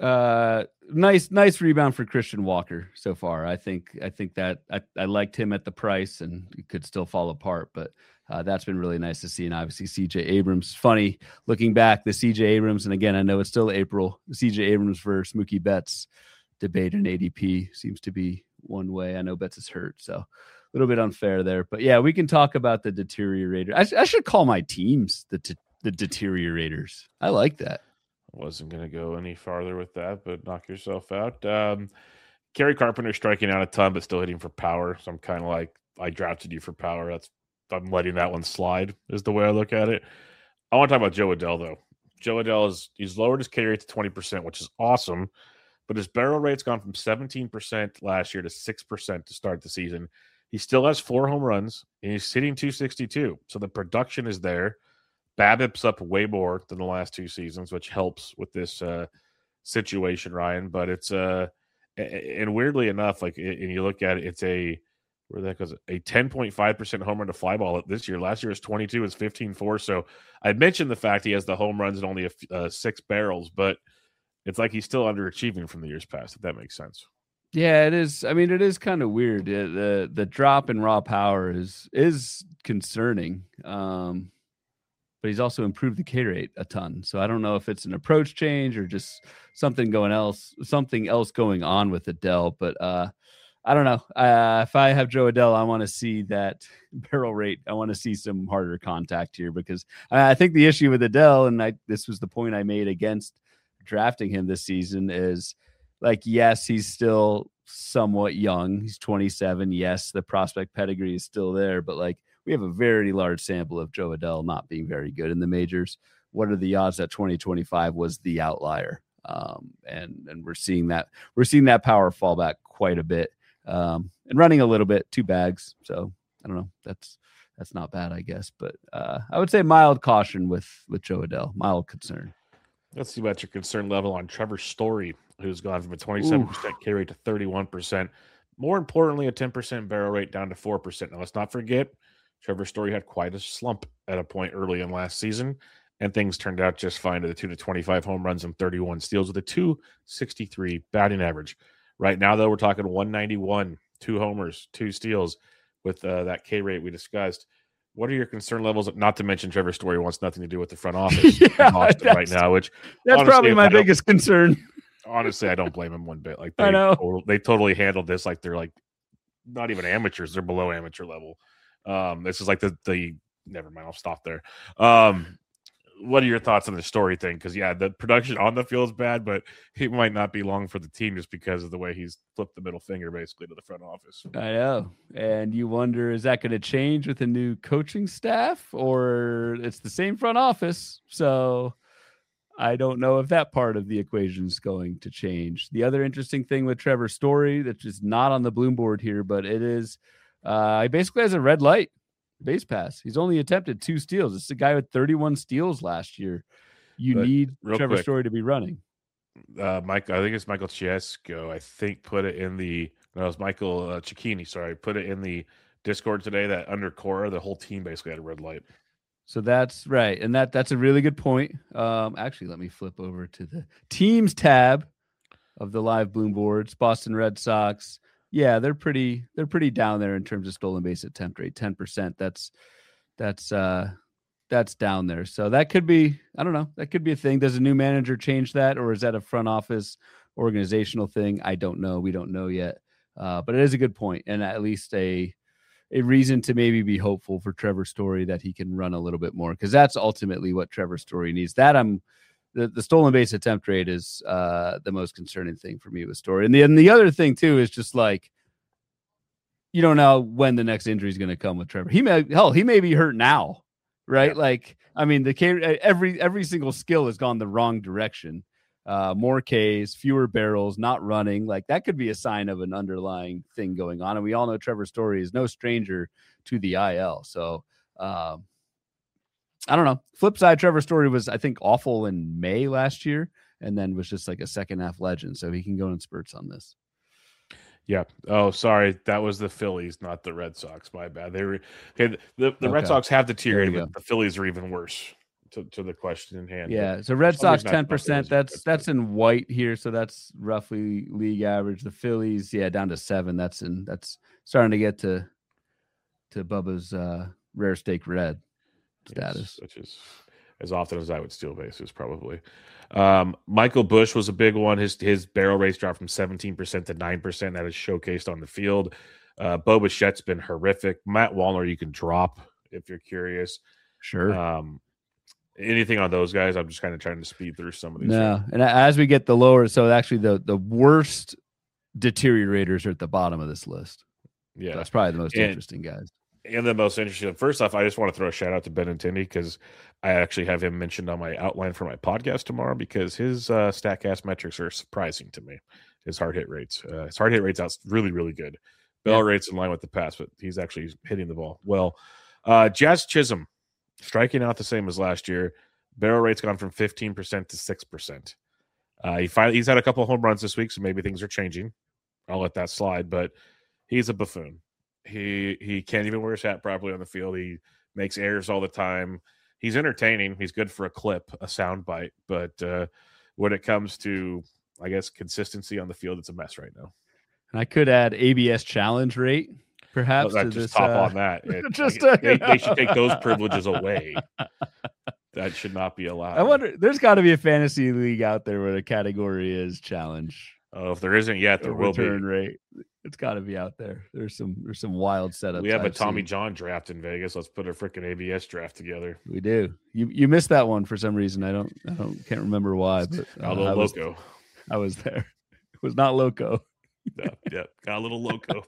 Nice rebound for Christian Walker so far. I think that I liked him at the price, and it could still fall apart, but that's been really nice to see. And obviously CJ Abrams, funny looking back, the CJ Abrams, and again, I know it's still April, the CJ Abrams versus Mookie Betts debate in ADP seems to be one way. I know Betts is hurt, so a little bit unfair there, but yeah, we can talk about the deteriorator. I should call my teams the deteriorators. I like that. Wasn't going to go any farther with that, but knock yourself out. Kerry Carpenter striking out a ton, but still hitting for power. So I'm kind of like, I drafted you for power. I'm letting that one slide is the way I look at it. I want to talk about Jo Adell, though. Jo Adell he's lowered his K rate to 20%, which is awesome, but his barrel rate's gone from 17% last year to 6% to start the season. He still has 4 home runs, and he's hitting 262. So the production is there. BABIP's up way more than the last 2 seasons, which helps with this situation, Ryan. But it's and weirdly enough, like, and you look at it, it's a 10.5% home run to fly ball this year. Last year was 22, it's 15.4. So I mentioned the fact he has the home runs and only 6 barrels, but it's like he's still underachieving from the years past, if that makes sense. Yeah, it is. I mean, it is kind of weird. The drop in raw power is concerning. But he's also improved the K rate a ton. So I don't know if it's an approach change or just something else going on with Adell. But I don't know. If I have Jo Adell, I want to see that barrel rate. I want to see some harder contact here, because I think the issue with Adell, and this was the point I made against drafting him this season, is like, yes, he's still somewhat young. He's 27. Yes, the prospect pedigree is still there, but like, we have a very large sample of Jo Adell not being very good in the majors. What are the odds that 2025 was the outlier? And we're seeing that power fall back quite a bit, and running a little bit, 2 bags. So I don't know. That's not bad, I guess. But I would say mild caution with Jo Adell, mild concern. Let's see about your concern level on Trevor Story, who's gone from a 27% K rate to 31%. More importantly, a 10% barrel rate down to 4%. Now, let's not forget, Trevor Story had quite a slump at a point early in last season, and things turned out just fine to the 2-25 home runs and 31 steals with a 263 batting average. Right now, though, we're talking 191, 2 homers, 2 steals with that K rate we discussed. What are your concern levels? Not to mention Trevor Story wants nothing to do with the front office in Boston right now, which that's honestly, probably my biggest concern. Honestly, I don't blame him one bit. Like, I know they totally handled this like they're like not even amateurs; they're below amateur level. This is like the never mind. I'll stop there. What are your thoughts on the Story thing? Because yeah, the production on the field is bad, but he might not be long for the team just because of the way he's flipped the middle finger basically to the front office. I know, and you wonder, is that going to change with a new coaching staff, or it's the same front office? So I don't know if that part of the equation is going to change. The other interesting thing with Trevor Story, that is not on the Bloom board here, but it is. He basically has a red light base pass. He's only attempted 2 steals. It's a guy with 31 steals last year. You need Trevor Story to be running. Mike, I think it's Michael Chiesko. I think put it in the no, it was Michael Cicchini. Sorry, put it in the Discord today that under Cora, the whole team basically had a red light. So that's right, and that's a really good point. Actually, let me flip over to the teams tab of the live Bloom boards. Boston Red Sox. Yeah, they're pretty down there in terms of stolen base attempt rate, 10%. That's down there. So that could be, I don't know, that could be a thing. Does a new manager change that, or is that a front office organizational thing? I don't know. We don't know yet. But it is a good point, and at least a reason to maybe be hopeful for Trevor Story that he can run a little bit more, because that's ultimately what Trevor Story needs. The stolen base attempt rate is the most concerning thing for me with Story. And the other thing too is just like, you don't know when the next injury is going to come with Trevor. He may be hurt now, right? Yeah. Like, I mean, every single skill has gone the wrong direction. More Ks, fewer barrels, not running. Like, that could be a sign of an underlying thing going on. And we all know Trevor Story is no stranger to the IL. So, I don't know. Flip side, Trevor Story was, I think, awful in May last year, and then was just like a second half legend. So he can go in spurts on this. Yeah. Oh, sorry. That was the Phillies, not the Red Sox. My bad. They were okay. The Red Sox have deteriorated, but the Phillies are even worse. to the question in hand. Yeah. So Red Sox 10%. That's in white here. So that's roughly league average. The Phillies, down to 7. That's starting to get to Bubba's rare steak red status, which is as often as I would steal bases, probably. Michael Busch was a big one. His barrel rates dropped from 17% to 9%. That is showcased on the field. Bo Bichette's been horrific. Matt Wallner, you can drop if you're curious. Sure. Anything on those guys? I'm just kind of trying to speed through some of these. No, and as we get the lower, so actually the worst deteriorators are at the bottom of this list. Yeah, so that's probably the most interesting guys. And the most interesting. First off, I just want to throw a shout out to Benintendi because I actually have him mentioned on my outline for my podcast tomorrow because his StatCast metrics are surprising to me. His hard hit rates, out really, really good. Bell rates in line with the pass, but he's actually hitting the ball well. Jazz Chisholm striking out the same as last year. Barrel rate's gone from 15% to 6%. He's had a couple of home runs this week, so maybe things are changing. I'll let that slide, but he's a buffoon. He can't even wear his hat properly on the field. He makes errors all the time. He's entertaining. He's good for a clip, a sound bite, but when it comes to, I guess, consistency on the field, it's a mess right now. And I could add ABS challenge rate, perhaps. To just top on that. They should take those privileges away. That should not be allowed. I wonder, there's got to be a fantasy league out there where the category is challenge. Oh, if there isn't yet, there will be. Return rate. It's got to be out there. There's some wild setups. We have a Tommy John draft in Vegas. Let's put a freaking ABS draft together. We do. You missed that one for some reason. Can't remember why. But loco. I was there. It was not loco. No, got a little loco.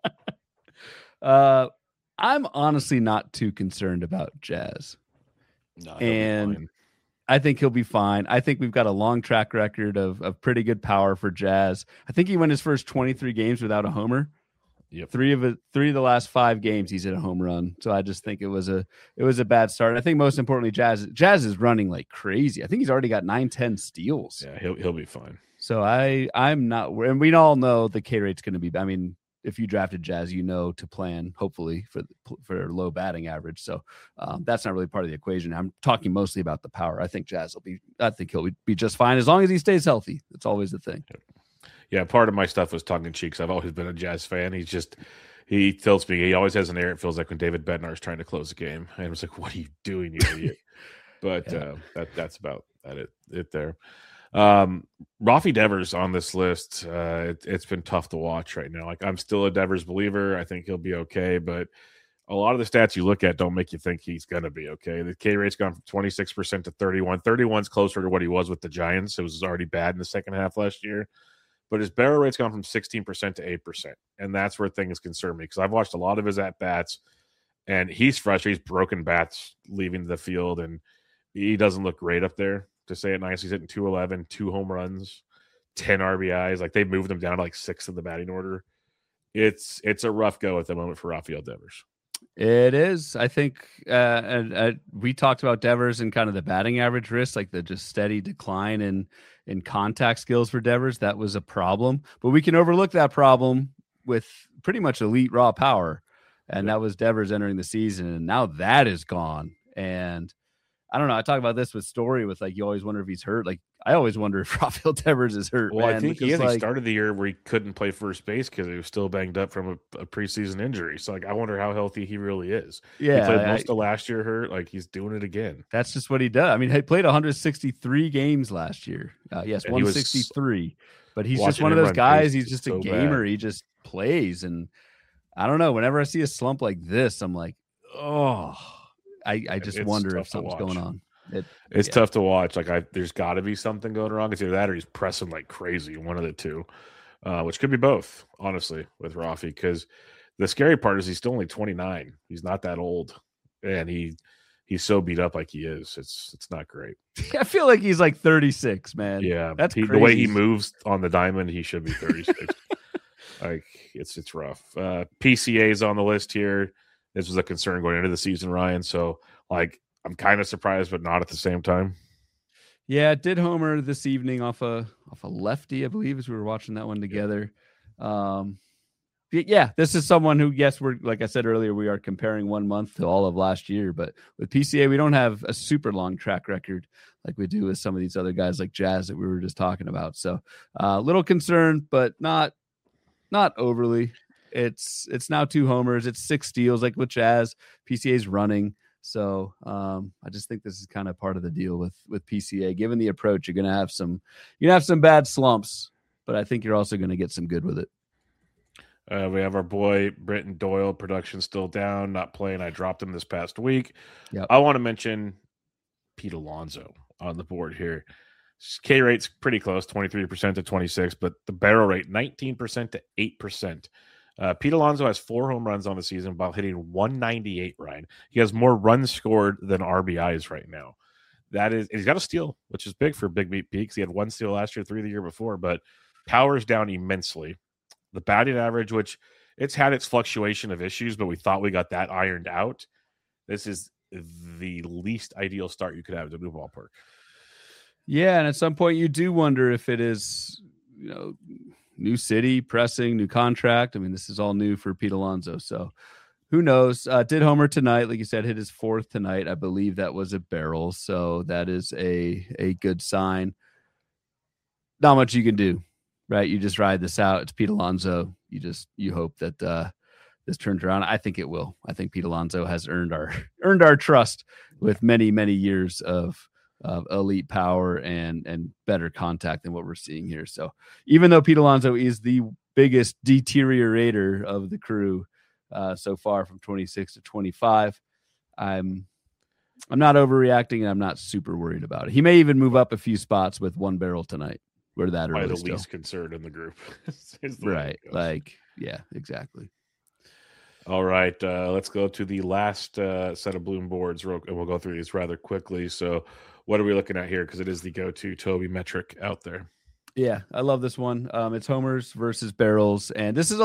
I'm honestly not too concerned about Jazz. No, and I think he'll be fine. I think we've got a long track record of pretty good power for Jazz. I think he went his first 23 games without a homer. Yep. Three of the last 5 games he's hit a home run. So I just think it was a bad start. And I think most importantly, Jazz is running like crazy. I think he's already got 9-10 steals. Yeah, he'll be fine. So I'm not, and we all know the K rate's going to be. I mean, if you drafted Jazz, to plan hopefully for low batting average. So that's not really part of the equation. I'm talking mostly about the power. I think he'll be just fine as long as he stays healthy. That's always the thing. Yeah, part of my stuff was tongue in cheek. I've always been a Jazz fan. He tilts me. He always has an air. It feels like when David Bednar is trying to close the game, and I was like, "What are you doing, you idiot?" But that's about it there. Rafi Devers on this list. It's been tough to watch right now. Like, I'm still a Devers believer. I think he'll be okay, but a lot of the stats you look at don't make you think he's going to be okay. The K rate's gone from 26% to 31. 31's closer to what he was with the Giants. It was already bad in the second half last year, but his barrel rate's gone from 16% to 8%. And that's where things concern me because I've watched a lot of his at-bats and he's frustrated. He's broken bats leaving the field and he doesn't look great up there. To say it nice, he's hitting 211, 2 home runs, 10 RBIs. Like, they've moved him down to like 6th in the batting order. It's a rough go at the moment for Rafael Devers. It is. I think and we talked about Devers and kind of the batting average risk, like the just steady decline in contact skills for Devers. That was a problem, but we can overlook that problem with pretty much elite raw power. And that was Devers entering the season. And now that is gone. And I don't know. I talk about this with Story with like, you always wonder if he's hurt. Like, I always wonder if Rafael Devers is hurt. Well, man, I think he started the year where he couldn't play first base because he was still banged up from a preseason injury. So, like, I wonder how healthy he really is. Yeah, he played most of last year hurt. Like, he's doing it again. That's just what he does. I mean, he played 163 games last year. Yes, 163. But he's just one of those guys. He's just a gamer. He just plays. And I don't know. Whenever I see a slump like this, I'm like, oh. I just wonder if something's going on. It's tough to watch. Like, there's got to be something going wrong. It's either that or he's pressing like crazy. One of the two, which could be both, honestly, with Rafi. Because the scary part is he's still only 29. He's not that old, and he's so beat up like he is. It's not great. I feel like he's like 36, man. Yeah, that's crazy. The way he moves on the diamond, he should be 36. Like, it's rough. PCA's on the list here. This was a concern going into the season, Ryan. So, like, I'm kind of surprised, but not at the same time. Yeah, it did homer this evening off a lefty, I believe, as we were watching that one together. yeah, this is someone who, yes, we're, like I said earlier, we are comparing 1 month to all of last year, but with PCA, we don't have a super long track record like we do with some of these other guys like Jazz that we were just talking about. So a little concerned, but not overly. It's now 2 homers. It's 6 steals like with Jazz. PCA's running. So I just think this is kind of part of the deal with PCA. Given the approach, you're gonna have some bad slumps, but I think you're also gonna get some good with it. We have our boy Britton Doyle. Production still down, not playing. I dropped him this past week. Yep. I want to mention Pete Alonso on the board here. K rate's pretty close, 23% to 26%, but the barrel rate 19% to 8%. Pete Alonso has 4 home runs on the season while hitting 198, Ryan. He has more runs scored than RBIs right now. He's got a steal, which is big for Big Meat Peaks. He had 1 steal last year, 3 the year before, but power's down immensely. The batting average, which it's had its fluctuation of issues, but we thought we got that ironed out. This is the least ideal start you could have at a new ballpark. Yeah, and at some point you do wonder if it is, new city, pressing, new contract. I mean, this is all new for Pete Alonso, so who knows? Did homer tonight, like you said, hit his 4th tonight. I believe that was a barrel, so that is a good sign. Not much you can do. Right, you just ride this out. It's Pete Alonso. You hope that this turns around. I think it will. I think Pete Alonso has earned our trust with many years of elite power and better contact than what we're seeing here. So even though Pete Alonso is the biggest deteriorator of the crew so far from 26 to 25, I'm not overreacting, and I'm not super worried about it. He may even move up a few spots with 1 barrel tonight. We're that early. Probably the still. least concerned in the group. Right. Like, yeah, exactly. All right. Let's go to the last set of Bloom boards, and we'll go through these rather quickly. So what are we looking at here? Because it is the go-to Toby metric out there. Yeah, I love this one. It's homers versus barrels. And so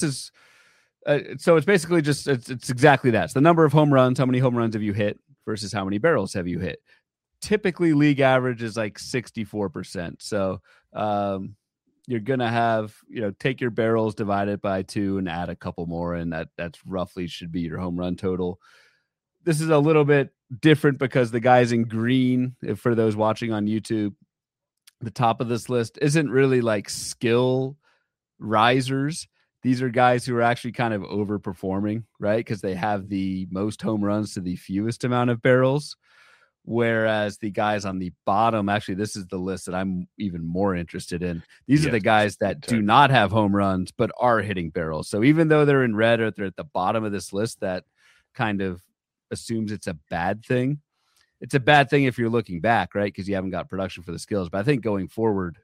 it's basically just, it's exactly that. It's the number of home runs. How many home runs have you hit versus how many barrels have you hit? Typically league average is like 64%. So you're going to have, take your barrels, divide it by 2 and add a couple more. And that's roughly should be your home run total. This is a little bit different because the guys in green, for those watching on YouTube, the top of this list isn't really like skill risers. These are guys who are actually kind of overperforming, right? Because they have the most home runs to the fewest amount of barrels. Whereas the guys on the bottom, actually, this is the list that I'm even more interested in. These are the guys that do not have home runs, but are hitting barrels. So even though they're in red or they're at the bottom of this list, that kind of assumes it's a bad thing. It's a bad thing if you're looking back, right? Because you haven't got production for the skills. But I think going forward,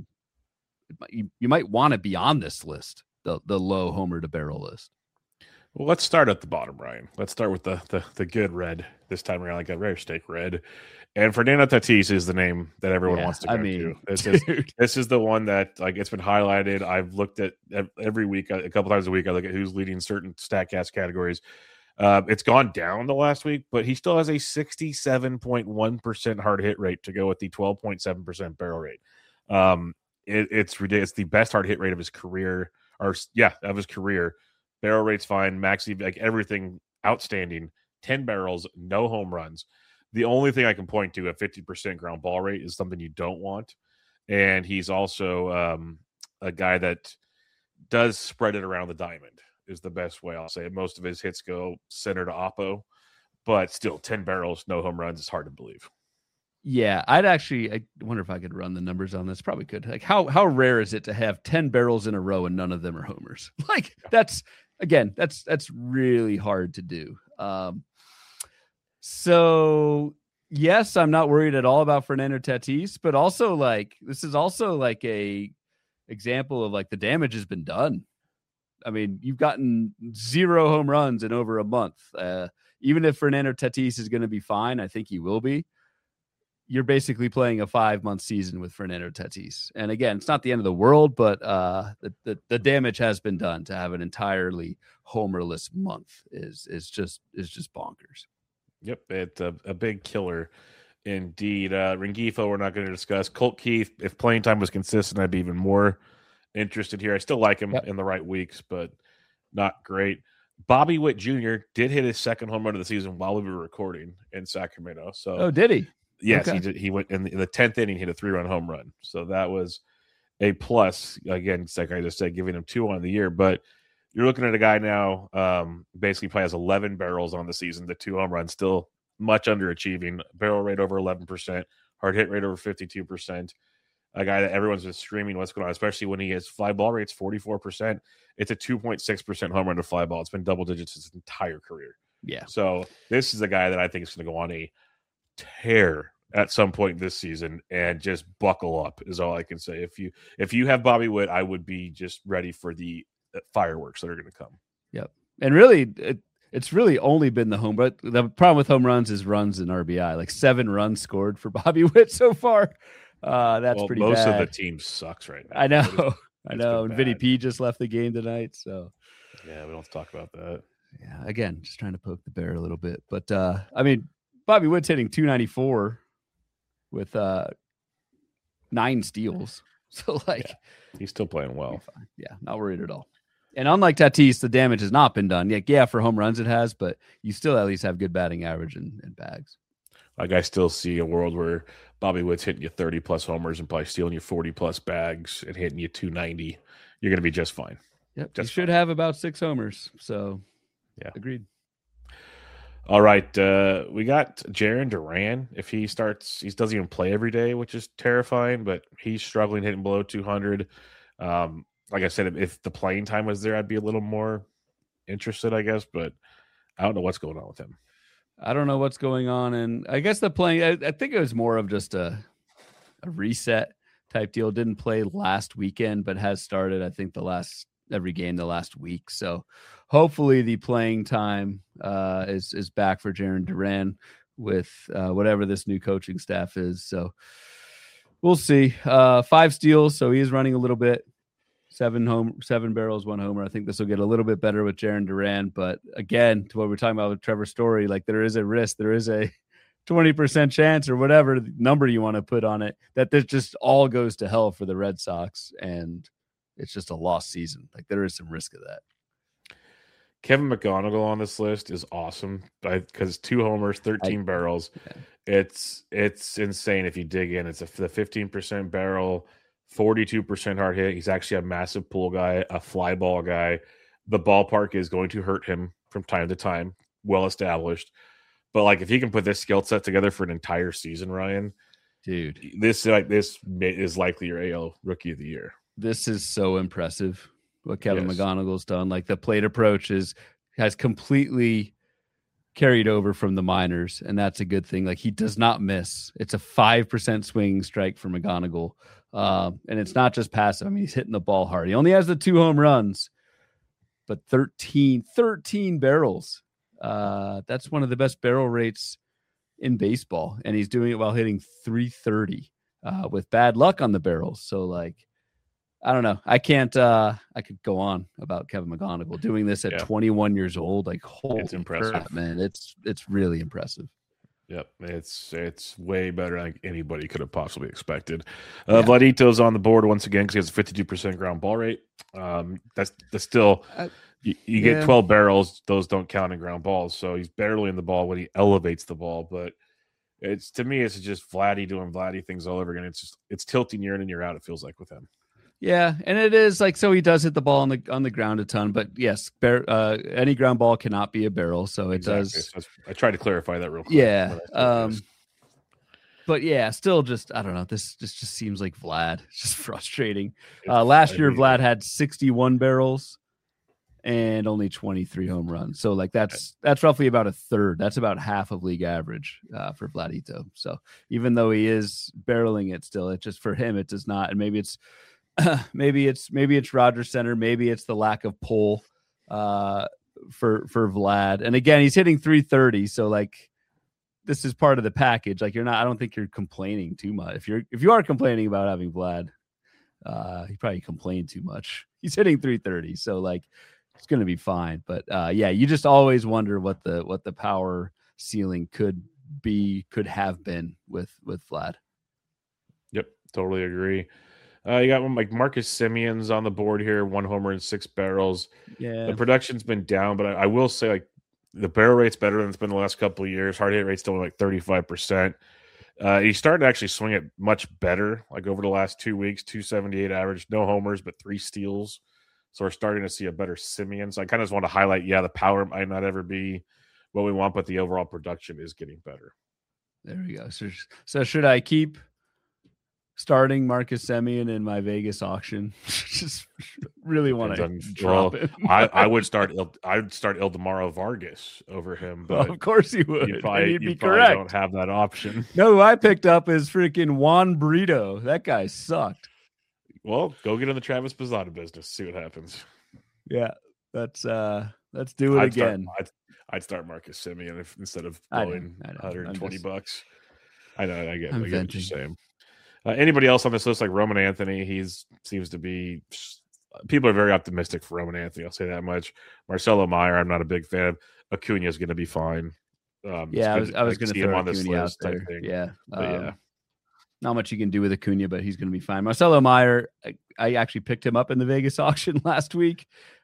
you might want to be on this list, the low homer to barrel list. Well, let's start at the bottom, Ryan. Let's start with the good red this time around, like a rare steak red. And Fernando Tatis is the name that everyone wants to go to. This is the one that, like, it's been highlighted. I've looked at every week, a couple times a week. I look at who's leading certain StatCast categories. It's gone down the last week, but he still has a 67.1% hard hit rate to go with the 12.7% barrel rate. It's ridiculous. It's the best hard hit rate of his career, of his career. Barrel rate's fine. Maxi, like everything, outstanding. 10 barrels, no home runs. The only thing I can point to, a 50% ground ball rate, is something you don't want. And he's also a guy that does spread it around the diamond, is the best way I'll say it. Most of his hits go center to oppo, but still 10 barrels, no home runs. It's hard to believe. Yeah, I wonder if I could run the numbers on this. Probably could. Like, how rare is it to have 10 barrels in a row and none of them are homers? Like, that's really hard to do. So yes, I'm not worried at all about Fernando Tatis, but also, like, this is also like a example of, like, the damage has been done. I mean, you've gotten 0 home runs in over a month. Even if Fernando Tatis is going to be fine, I think he will be. You're basically playing a 5-month season with Fernando Tatis. And again, it's not the end of the world, but the damage has been done. To have an entirely homerless month is just bonkers. Yep, it's a big killer indeed. Rengifo, we're not going to discuss. Colt Keith, if playing time was consistent, I'd be even more interested here. I still like him in the right weeks, but not great. Bobby Witt Jr. did hit his second home run of the season while we were recording in Sacramento. So, did he? Yes, he did. He went in the 10th inning, hit a 3-run home run. So that was a plus. Again, like I just said, giving him 2 on the year. But you're looking at a guy now, basically probably has 11 barrels on the season. The 2 home runs, still much underachieving. Barrel rate over 11%, hard hit rate over 52%. A guy that everyone's been screaming what's going on, especially when he has fly ball rates 44%. It's a 2.6% home run to fly ball. It's been double digits his entire career. Yeah. So this is a guy that I think is going to go on a tear at some point this season, and just buckle up is all I can say. If you have Bobby Witt, I would be just ready for the fireworks that are going to come. Yep. And really, it's really only been the home, but the problem with home runs is runs and RBI. Like 7 runs scored for Bobby Witt so far. That's pretty most bad. of the team sucks right now. I know. And Vinny P just left the game tonight. So yeah, we don't have to talk about that. Yeah. Again, just trying to poke the bear a little bit, but I mean, Bobby Witt's hitting 294 with 9 steals. So he's still playing well. Yeah. Not worried at all. And unlike Tatis, the damage has not been done. Yeah, for home runs it has, but you still at least have good batting average and bags. Like I still see a world where Bobby Witt's hitting you 30+ homers and probably stealing you 40+ bags and hitting you 290. You're going to be just fine. Yep, you should have about 6 homers. So, yeah, agreed. All right, we got Jarren Duran. If he starts, he doesn't even play every day, which is terrifying. But he's struggling hitting below 200. Like I said, if the playing time was there, I'd be a little more interested, I guess. But I don't know what's going on with him. I don't know what's going on, and I guess the playing. I think it was more of just a reset type deal. Didn't play last weekend, but has started. I think every game the last week. So hopefully the playing time is back for Jarren Duran with whatever this new coaching staff is. So we'll see. 5 steals, so he is running a little bit. 7 barrels, 1 homer. I think this will get a little bit better with Jarren Duran. But again, to what we're talking about with Trevor Story, like there is a risk, there is a 20% chance or whatever number you want to put on it, that this just all goes to hell for the Red Sox and it's just a lost season. Like there is some risk of that. Kevin McGonigal on this list is awesome because 2 homers, 13 barrels. Yeah. It's insane if you dig in. It's the 15% barrel, 42% hard hit. He's actually a massive pull guy, a fly ball guy. The ballpark is going to hurt him from time to time, well established. But like if he can put this skill set together for an entire season, Ryan, dude, this is likely your AL Rookie of the Year. This is so impressive what Kevin McGonigal's done. Like the plate approach has completely carried over from the minors, and that's a good thing. Like he does not miss. It's a 5% swing strike for McGonigal. And it's not just passive. I mean, he's hitting the ball hard. He only has the 2 home runs, but 13 barrels. That's one of the best barrel rates in baseball. And he's doing it while hitting 330 with bad luck on the barrels. So like, I don't know. I could go on about Kevin McGonigal doing this at 21 years old. Like, holy it's impressive, crap, man. It's really impressive. Yep, it's way better than anybody could have possibly expected. Vladito's on the board once again because he has a 52% ground ball rate. That's still you get 12 barrels; those don't count in ground balls. So he's barely in the ball when he elevates the ball. But it's just Vladdy doing Vladdy things all over again. It's tilting year in and year out. It feels like with him. Yeah, and it is like so he does hit the ball on the ground a ton, but yes, any ground ball cannot be a barrel, so it does. I tried to clarify that real quick. Yeah, but yeah, still just I don't know. This just seems like Vlad. It's just frustrating. Last year, Vlad had 61 barrels and only 23 home runs, so like that's roughly about a third. That's about half of league average for Vladito. So even though he is barreling it, still it just for him it does not, and maybe it's. Maybe it's Rogers Center. Maybe it's the lack of pull for Vlad. And again, he's hitting 330. So like, this is part of the package. Like I don't think you're complaining too much. If you are complaining about having Vlad, he probably complained too much. He's hitting 330. So like, it's going to be fine. But you just always wonder what the power ceiling could have been with Vlad. Yep. Totally agree. You got one like Marcus Semien's on the board here, 1 homer and 6 barrels. Yeah, the production's been down, but I will say like the barrel rate's better than it's been the last couple of years. Hard hit rate's still like 35%. He's starting to actually swing it much better. Like over the last 2 weeks, 278 average, no homers but 3 steals. So we're starting to see a better Semien. So I kind of just want to highlight, the power might not ever be what we want, but the overall production is getting better. There we go. So should I keep starting Marcus Semien in my Vegas auction? Just really want to drop him. I would start Ildemaro Vargas over him, but well, of course you would. You probably don't have that option. No, who I picked up is freaking Juan Brito. That guy sucked. Well, go get in the Travis Posada business. See what happens. Yeah, let's do it again. I'd start Marcus Semien instead of blowing $120. I know. I get what you're saying. Anybody else on this list, like Roman Anthony, seems to be. People are very optimistic for Roman Anthony. I'll say that much. Marcelo Meyer, I'm not a big fan. Acuna is going to be fine. I was going to throw him on this list. Yeah. Not much you can do with Acuna, but he's going to be fine. Marcelo Meyer, I actually picked him up in the Vegas auction last week.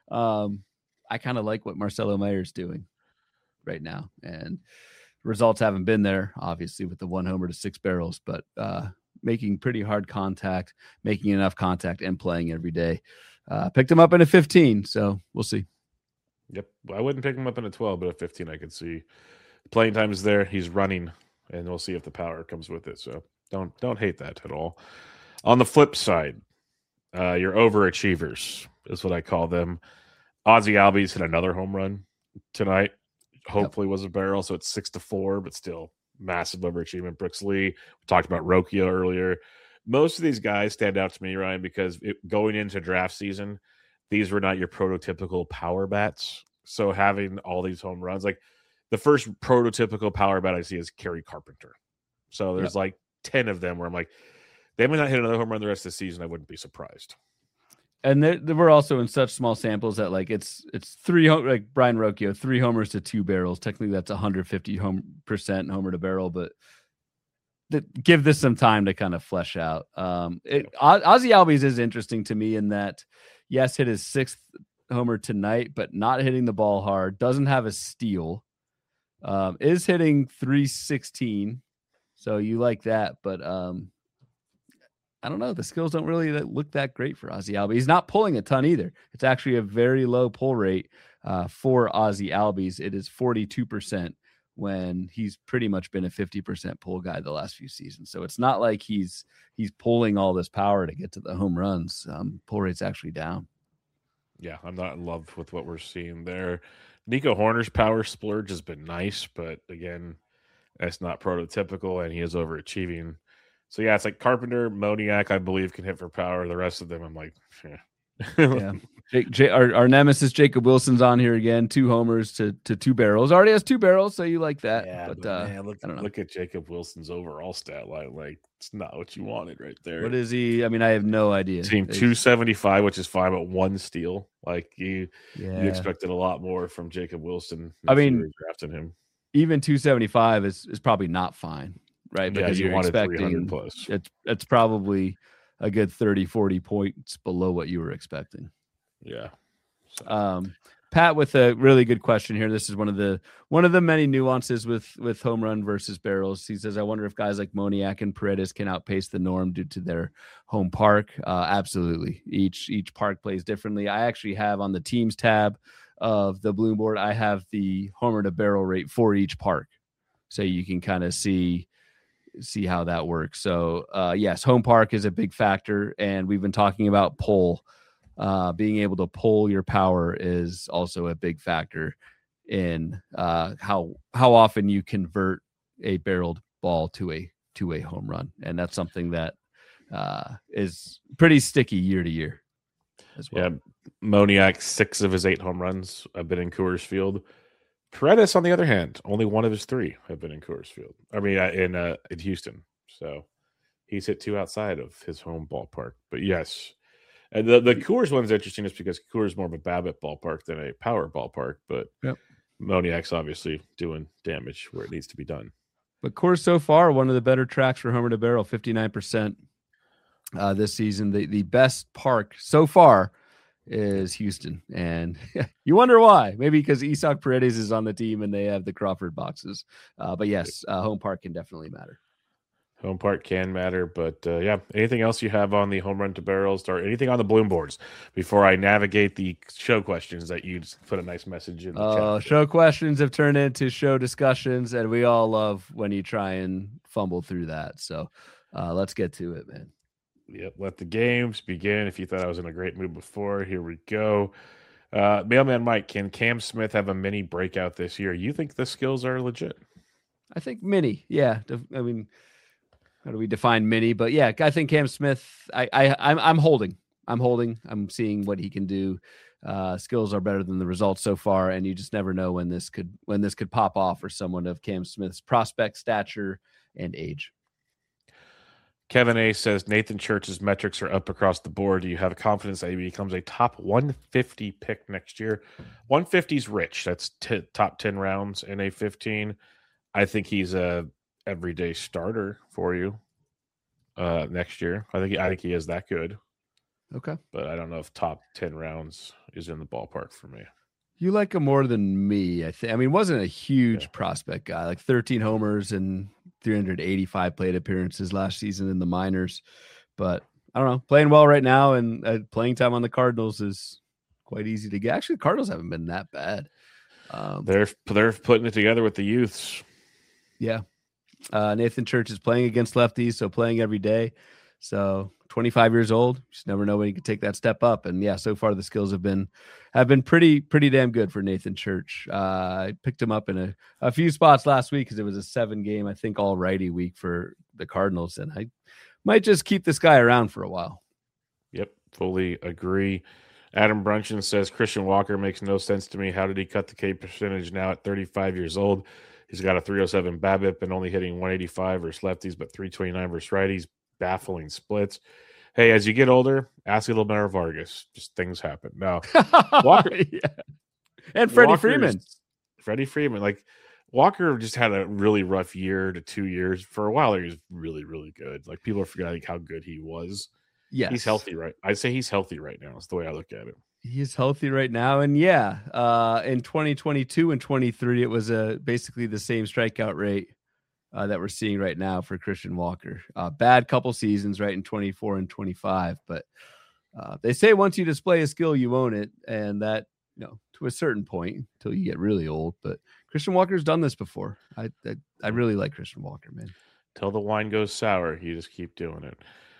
I kind of like what Marcelo Meyer's doing right now, and results haven't been there, obviously, with the 1 homer to 6 barrels, but making pretty hard contact, making enough contact, and playing every day. Picked him up in a 15, so we'll see. Yep, I wouldn't pick him up in a 12, but a 15 I could see. Playing time is there. He's running, and we'll see if the power comes with it. So don't hate that at all. On the flip side, your overachievers is what I call them. Ozzy Albies hit another home run tonight. Hopefully was a barrel, so it's 6-4, but still massive overachievement. Brooks Lee, we talked about Rocchio earlier. Most of these guys stand out to me, Ryan, because going into draft season, these were not your prototypical power bats. So having all these home runs, like the first prototypical power bat I see is Kerry Carpenter. So there's like 10 of them where I'm like, they may not hit another home run the rest of the season. I wouldn't be surprised. And we're also in such small samples that like it's 3, like Brian Rocchio, 3 homers to 2 barrels. Technically, that's 150% homer to barrel, but give this some time to kind of flesh out. Ozzy Albies is interesting to me in that, yes, hit his 6th homer tonight, but not hitting the ball hard. Doesn't have a steal. Is hitting .316, so you like that, but I don't know. The skills don't really look that great for Ozzy Albies. He's not pulling a ton either. It's actually a very low pull rate for Ozzy Albies. It is 42% when he's pretty much been a 50% pull guy the last few seasons. So it's not like he's pulling all this power to get to the home runs. Pull rate's actually down. Yeah, I'm not in love with what we're seeing there. Nico Horner's power splurge has been nice, but again, that's not prototypical, and he is overachieving. So, yeah, it's like Carpenter, Moniak, I believe, can hit for power. The rest of them, I'm like, yeah. Our nemesis, Jacob Wilson's on here again. 2 homers to 2 barrels. Already has 2 barrels, so you like that. Yeah, but man, look at Jacob Wilson's overall stat line. Like, it's not what you wanted right there. What is he? I mean, I have no idea. Team 275, which is fine, but 1 steal. Like, you expected a lot more from Jacob Wilson. I mean, you were drafting him. Even 275 is probably not fine. Right, because you you're expecting plus. It's probably a good 30-40 points below what you were expecting. Yeah. So. Pat with a really good question here. This is one of the many nuances with home run versus barrels. He says, I wonder if guys like Moniak and Paredes can outpace the norm due to their home park. Absolutely. Each park plays differently. I actually have on the teams tab of the Bloom board, I have the homer to barrel rate for each park. So you can kind of see how that works. So yes, home park is a big factor, and we've been talking about pull. Being able to pull your power is also a big factor in how often you convert a barreled ball to a home run, and that's something that is pretty sticky year to year as well. Yeah, Moniak, 6 of his 8 home runs have been in Coors Field. Paredes, on the other hand, only 1 of his 3 have been in Coors Field. I mean, in Houston. So he's hit 2 outside of his home ballpark. But yes, and the Coors one's interesting just because Coors is more of a BABIP ballpark than a power ballpark. But Moniak's obviously doing damage where it needs to be done. But Coors so far, one of the better tracks for homer to barrel, 59% this season. The best park so far is Houston, and you wonder why. Maybe because Isaac Paredes is on the team and they have the Crawford boxes. But yes, home park can definitely matter. Home park can matter, but yeah. Anything else you have on the home run to barrels or anything on the Bloom boards before I navigate the show questions that you just put a nice message in the chat? Show questions have turned into show discussions, and we all love when you try and fumble through that. So let's get to it, man. Yep. Let the games begin. If you thought I was in a great mood before, here we go. Mailman Mike, can Cam Smith have a mini breakout this year? You think the skills are legit? I think mini. Yeah. I mean, how do we define mini? But yeah, I think Cam Smith, I'm holding. I'm seeing what he can do. Skills are better than the results so far, and you just never know when this could pop off for someone of Cam Smith's prospect stature and age. Kevin A says Nathan Church's metrics are up across the board. Do you have confidence that he becomes a top 150 pick next year? 150 is rich. That's top 10 rounds in a 15. I think he's a everyday starter for you next year. I think he is that good. Okay. But I don't know if top 10 rounds is in the ballpark for me. You like him more than me, I think. I mean, wasn't a huge prospect guy, like 13 homers and 385 plate appearances last season in the minors. But I don't know, playing well right now, and playing time on the Cardinals is quite easy to get. Actually, the Cardinals haven't been that bad. They're putting it together with the youths. Yeah. Nathan Church is playing against lefties, so playing every day. So 25 years old, just never know when he could take that step up. And yeah, so far the skills have been pretty damn good for Nathan Church. I picked him up in a few spots last week because it was a 7-game, I think, all righty week for the Cardinals, and I might just keep this guy around for a while. Yep, fully agree. Adam Brunson says Christian Walker makes no sense to me. How did he cut the K percentage now at 35 years old? He's got a 307 BABIP and only hitting 185 versus lefties, but 329 versus righties. Baffling splits. Hey, as you get older, ask Edelmar Vargas. Just things happen. No, Walker and Freddie Freeman. Freddie Freeman, like Walker, just had a really rough year to 2 years. For a while, he was really, really good. Like people are forgetting how good he was. Yeah, he's healthy, right? I'd say he's healthy right now. That's the way I look at it. He's healthy right now, and in 2022 and 23, it was basically the same strikeout rate that we're seeing right now for Christian Walker. Bad couple seasons, right, in 24 and 25, but they say once you display a skill, you own it, and that, to a certain point until you get really old. But Christian Walker's done this before. I really like Christian Walker, man. Till the wine goes sour, you just keep doing it.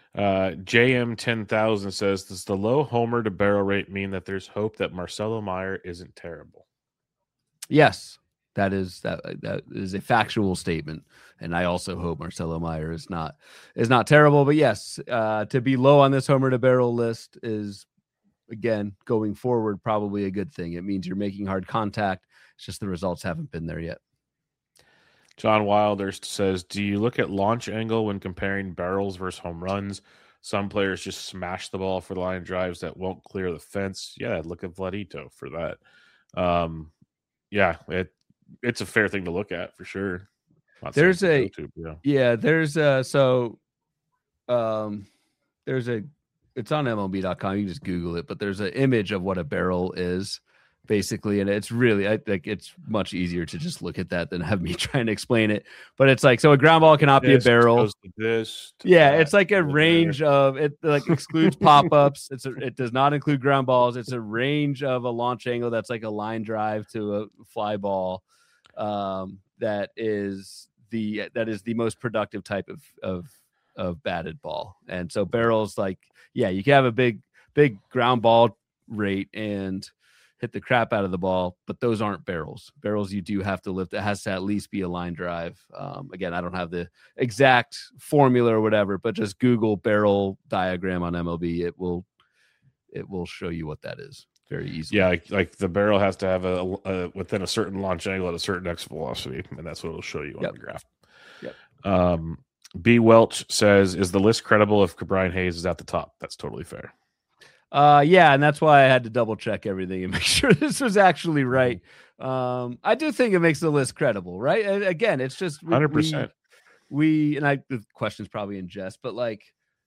JM 10,000 says, does the low homer to barrel rate mean that there's hope that Marcelo Meyer isn't terrible? Yes. That is a factual statement, and I also hope Marcelo Meyer is not terrible. But yes, to be low on this homer to barrel list is, again, going forward, probably a good thing. It means you're making hard contact. It's just the results haven't been there yet. John Wilder says, do you look at launch angle when comparing barrels versus home runs? Some players just smash the ball for line drives that won't clear the fence. Yeah, look at Vladito for that. It's a fair thing to look at for sure. There's it's on MLB.com. You can just Google it, but there's an image of what a barrel is basically. And it's really, it's much easier to just look at that than have me trying to explain it. But it's like, so a ground ball cannot be a barrel. It's like a range of it, like excludes pop-ups. It does not include ground balls. It's a range of a launch angle that's like a line drive to a fly ball. That is the most productive type of batted ball. And so barrels, like, you can have a big ground ball rate and hit the crap out of the ball, but those aren't barrels. Barrels, you do have to lift. It has to at least be a line drive. Again, I don't have the exact formula or whatever, but just Google barrel diagram on MLB. It will show you what that is very easily. Yeah, like the barrel has to have a within a certain launch angle at a certain exit velocity, and that's what it'll show you on the graph. Yep. B. Welch says, is the list credible if Brian Hayes is at the top? That's totally fair. And that's why I had to double check everything and make sure this was actually right. I do think it makes the list credible, right? And again, it's just 100%. The question's probably in jest, but like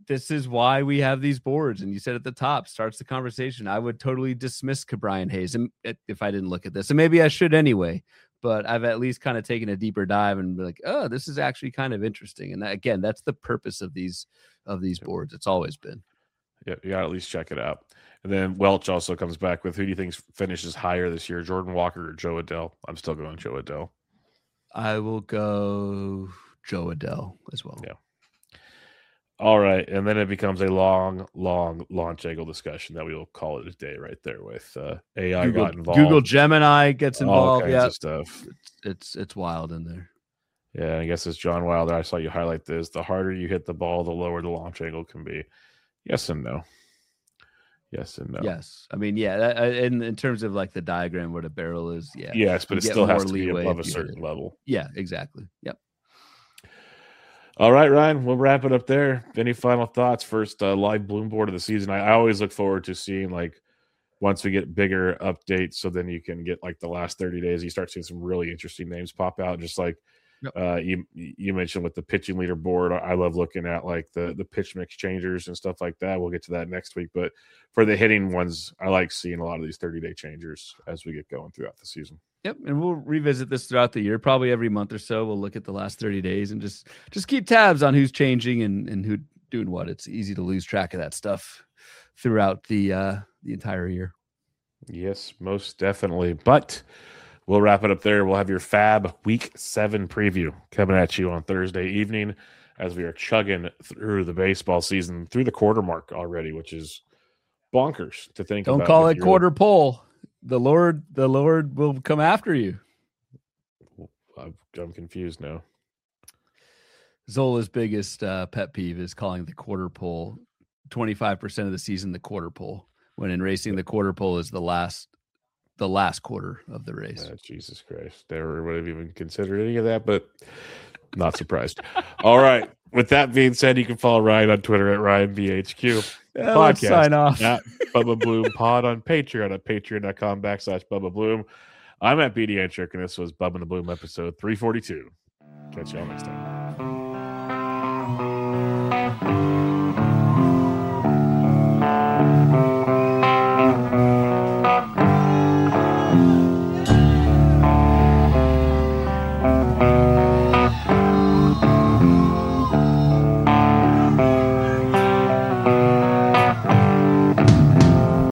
this is why we have these boards. And you said at the top, starts the conversation. I would totally dismiss Ke'Bryan Hayes if I didn't look at this. And maybe I should anyway. But I've at least kind of taken a deeper dive and be like, oh, this is actually kind of interesting. And again, that's the purpose of these boards. It's always been. Yeah, you got to at least check it out. And then Welch also comes back with, who do you think finishes higher this year, Jordan Walker or Joe Adell? I'm still going Joe Adell. I will go Joe Adell as well. Yeah. All right, and then it becomes a long launch angle discussion that we will call it a day right there with AI got involved. Google Gemini gets involved. All kinds of stuff. It's wild in there. Yeah, I guess it's John Wilder. I saw you highlight this. The harder you hit the ball, the lower the launch angle can be. Yes and no. Yes and no. Yes. I mean, yeah, in terms of like the diagram where the barrel is, yeah. Yes, but it still has to be above a certain level. Yeah, exactly. Yep. All right, Ryan, we'll wrap it up there. Any final thoughts? First live bloom board of the season. I always look forward to seeing, like, once we get bigger updates, so then you can get, like, the last 30 days, you start seeing some really interesting names pop out, just like you mentioned with the pitching leaderboard. I love looking at, like, the pitch mix changers and stuff like that. We'll get to that next week. But for the hitting ones, I like seeing a lot of these 30-day changers as we get going throughout the season. Yep, and we'll revisit this throughout the year. Probably every month or so, we'll look at the last 30 days and just keep tabs on who's changing and who doing what. It's easy to lose track of that stuff throughout the entire year. Yes, most definitely. But we'll wrap it up there. We'll have your Fab Week 7 preview coming at you on Thursday evening as we are chugging through the baseball season, through the quarter mark already, which is bonkers to think about. Don't call it quarter pole. The Lord will come after you. I'm confused now. Zola's biggest pet peeve is calling the quarter pole 25% of the season the quarter pole, when in racing the quarter pole is the last quarter of the race. Jesus Christ. Never would have even considered any of that, but not surprised. All right. With that being said, you can follow Ryan on Twitter at RyanBHQ. Let's sign off. At Bubba Bloom Pod on Patreon at patreon.com/Bubba Bloom. I'm at BD Antrick, and this was Bubba and the Bloom episode 342. Catch y'all next time.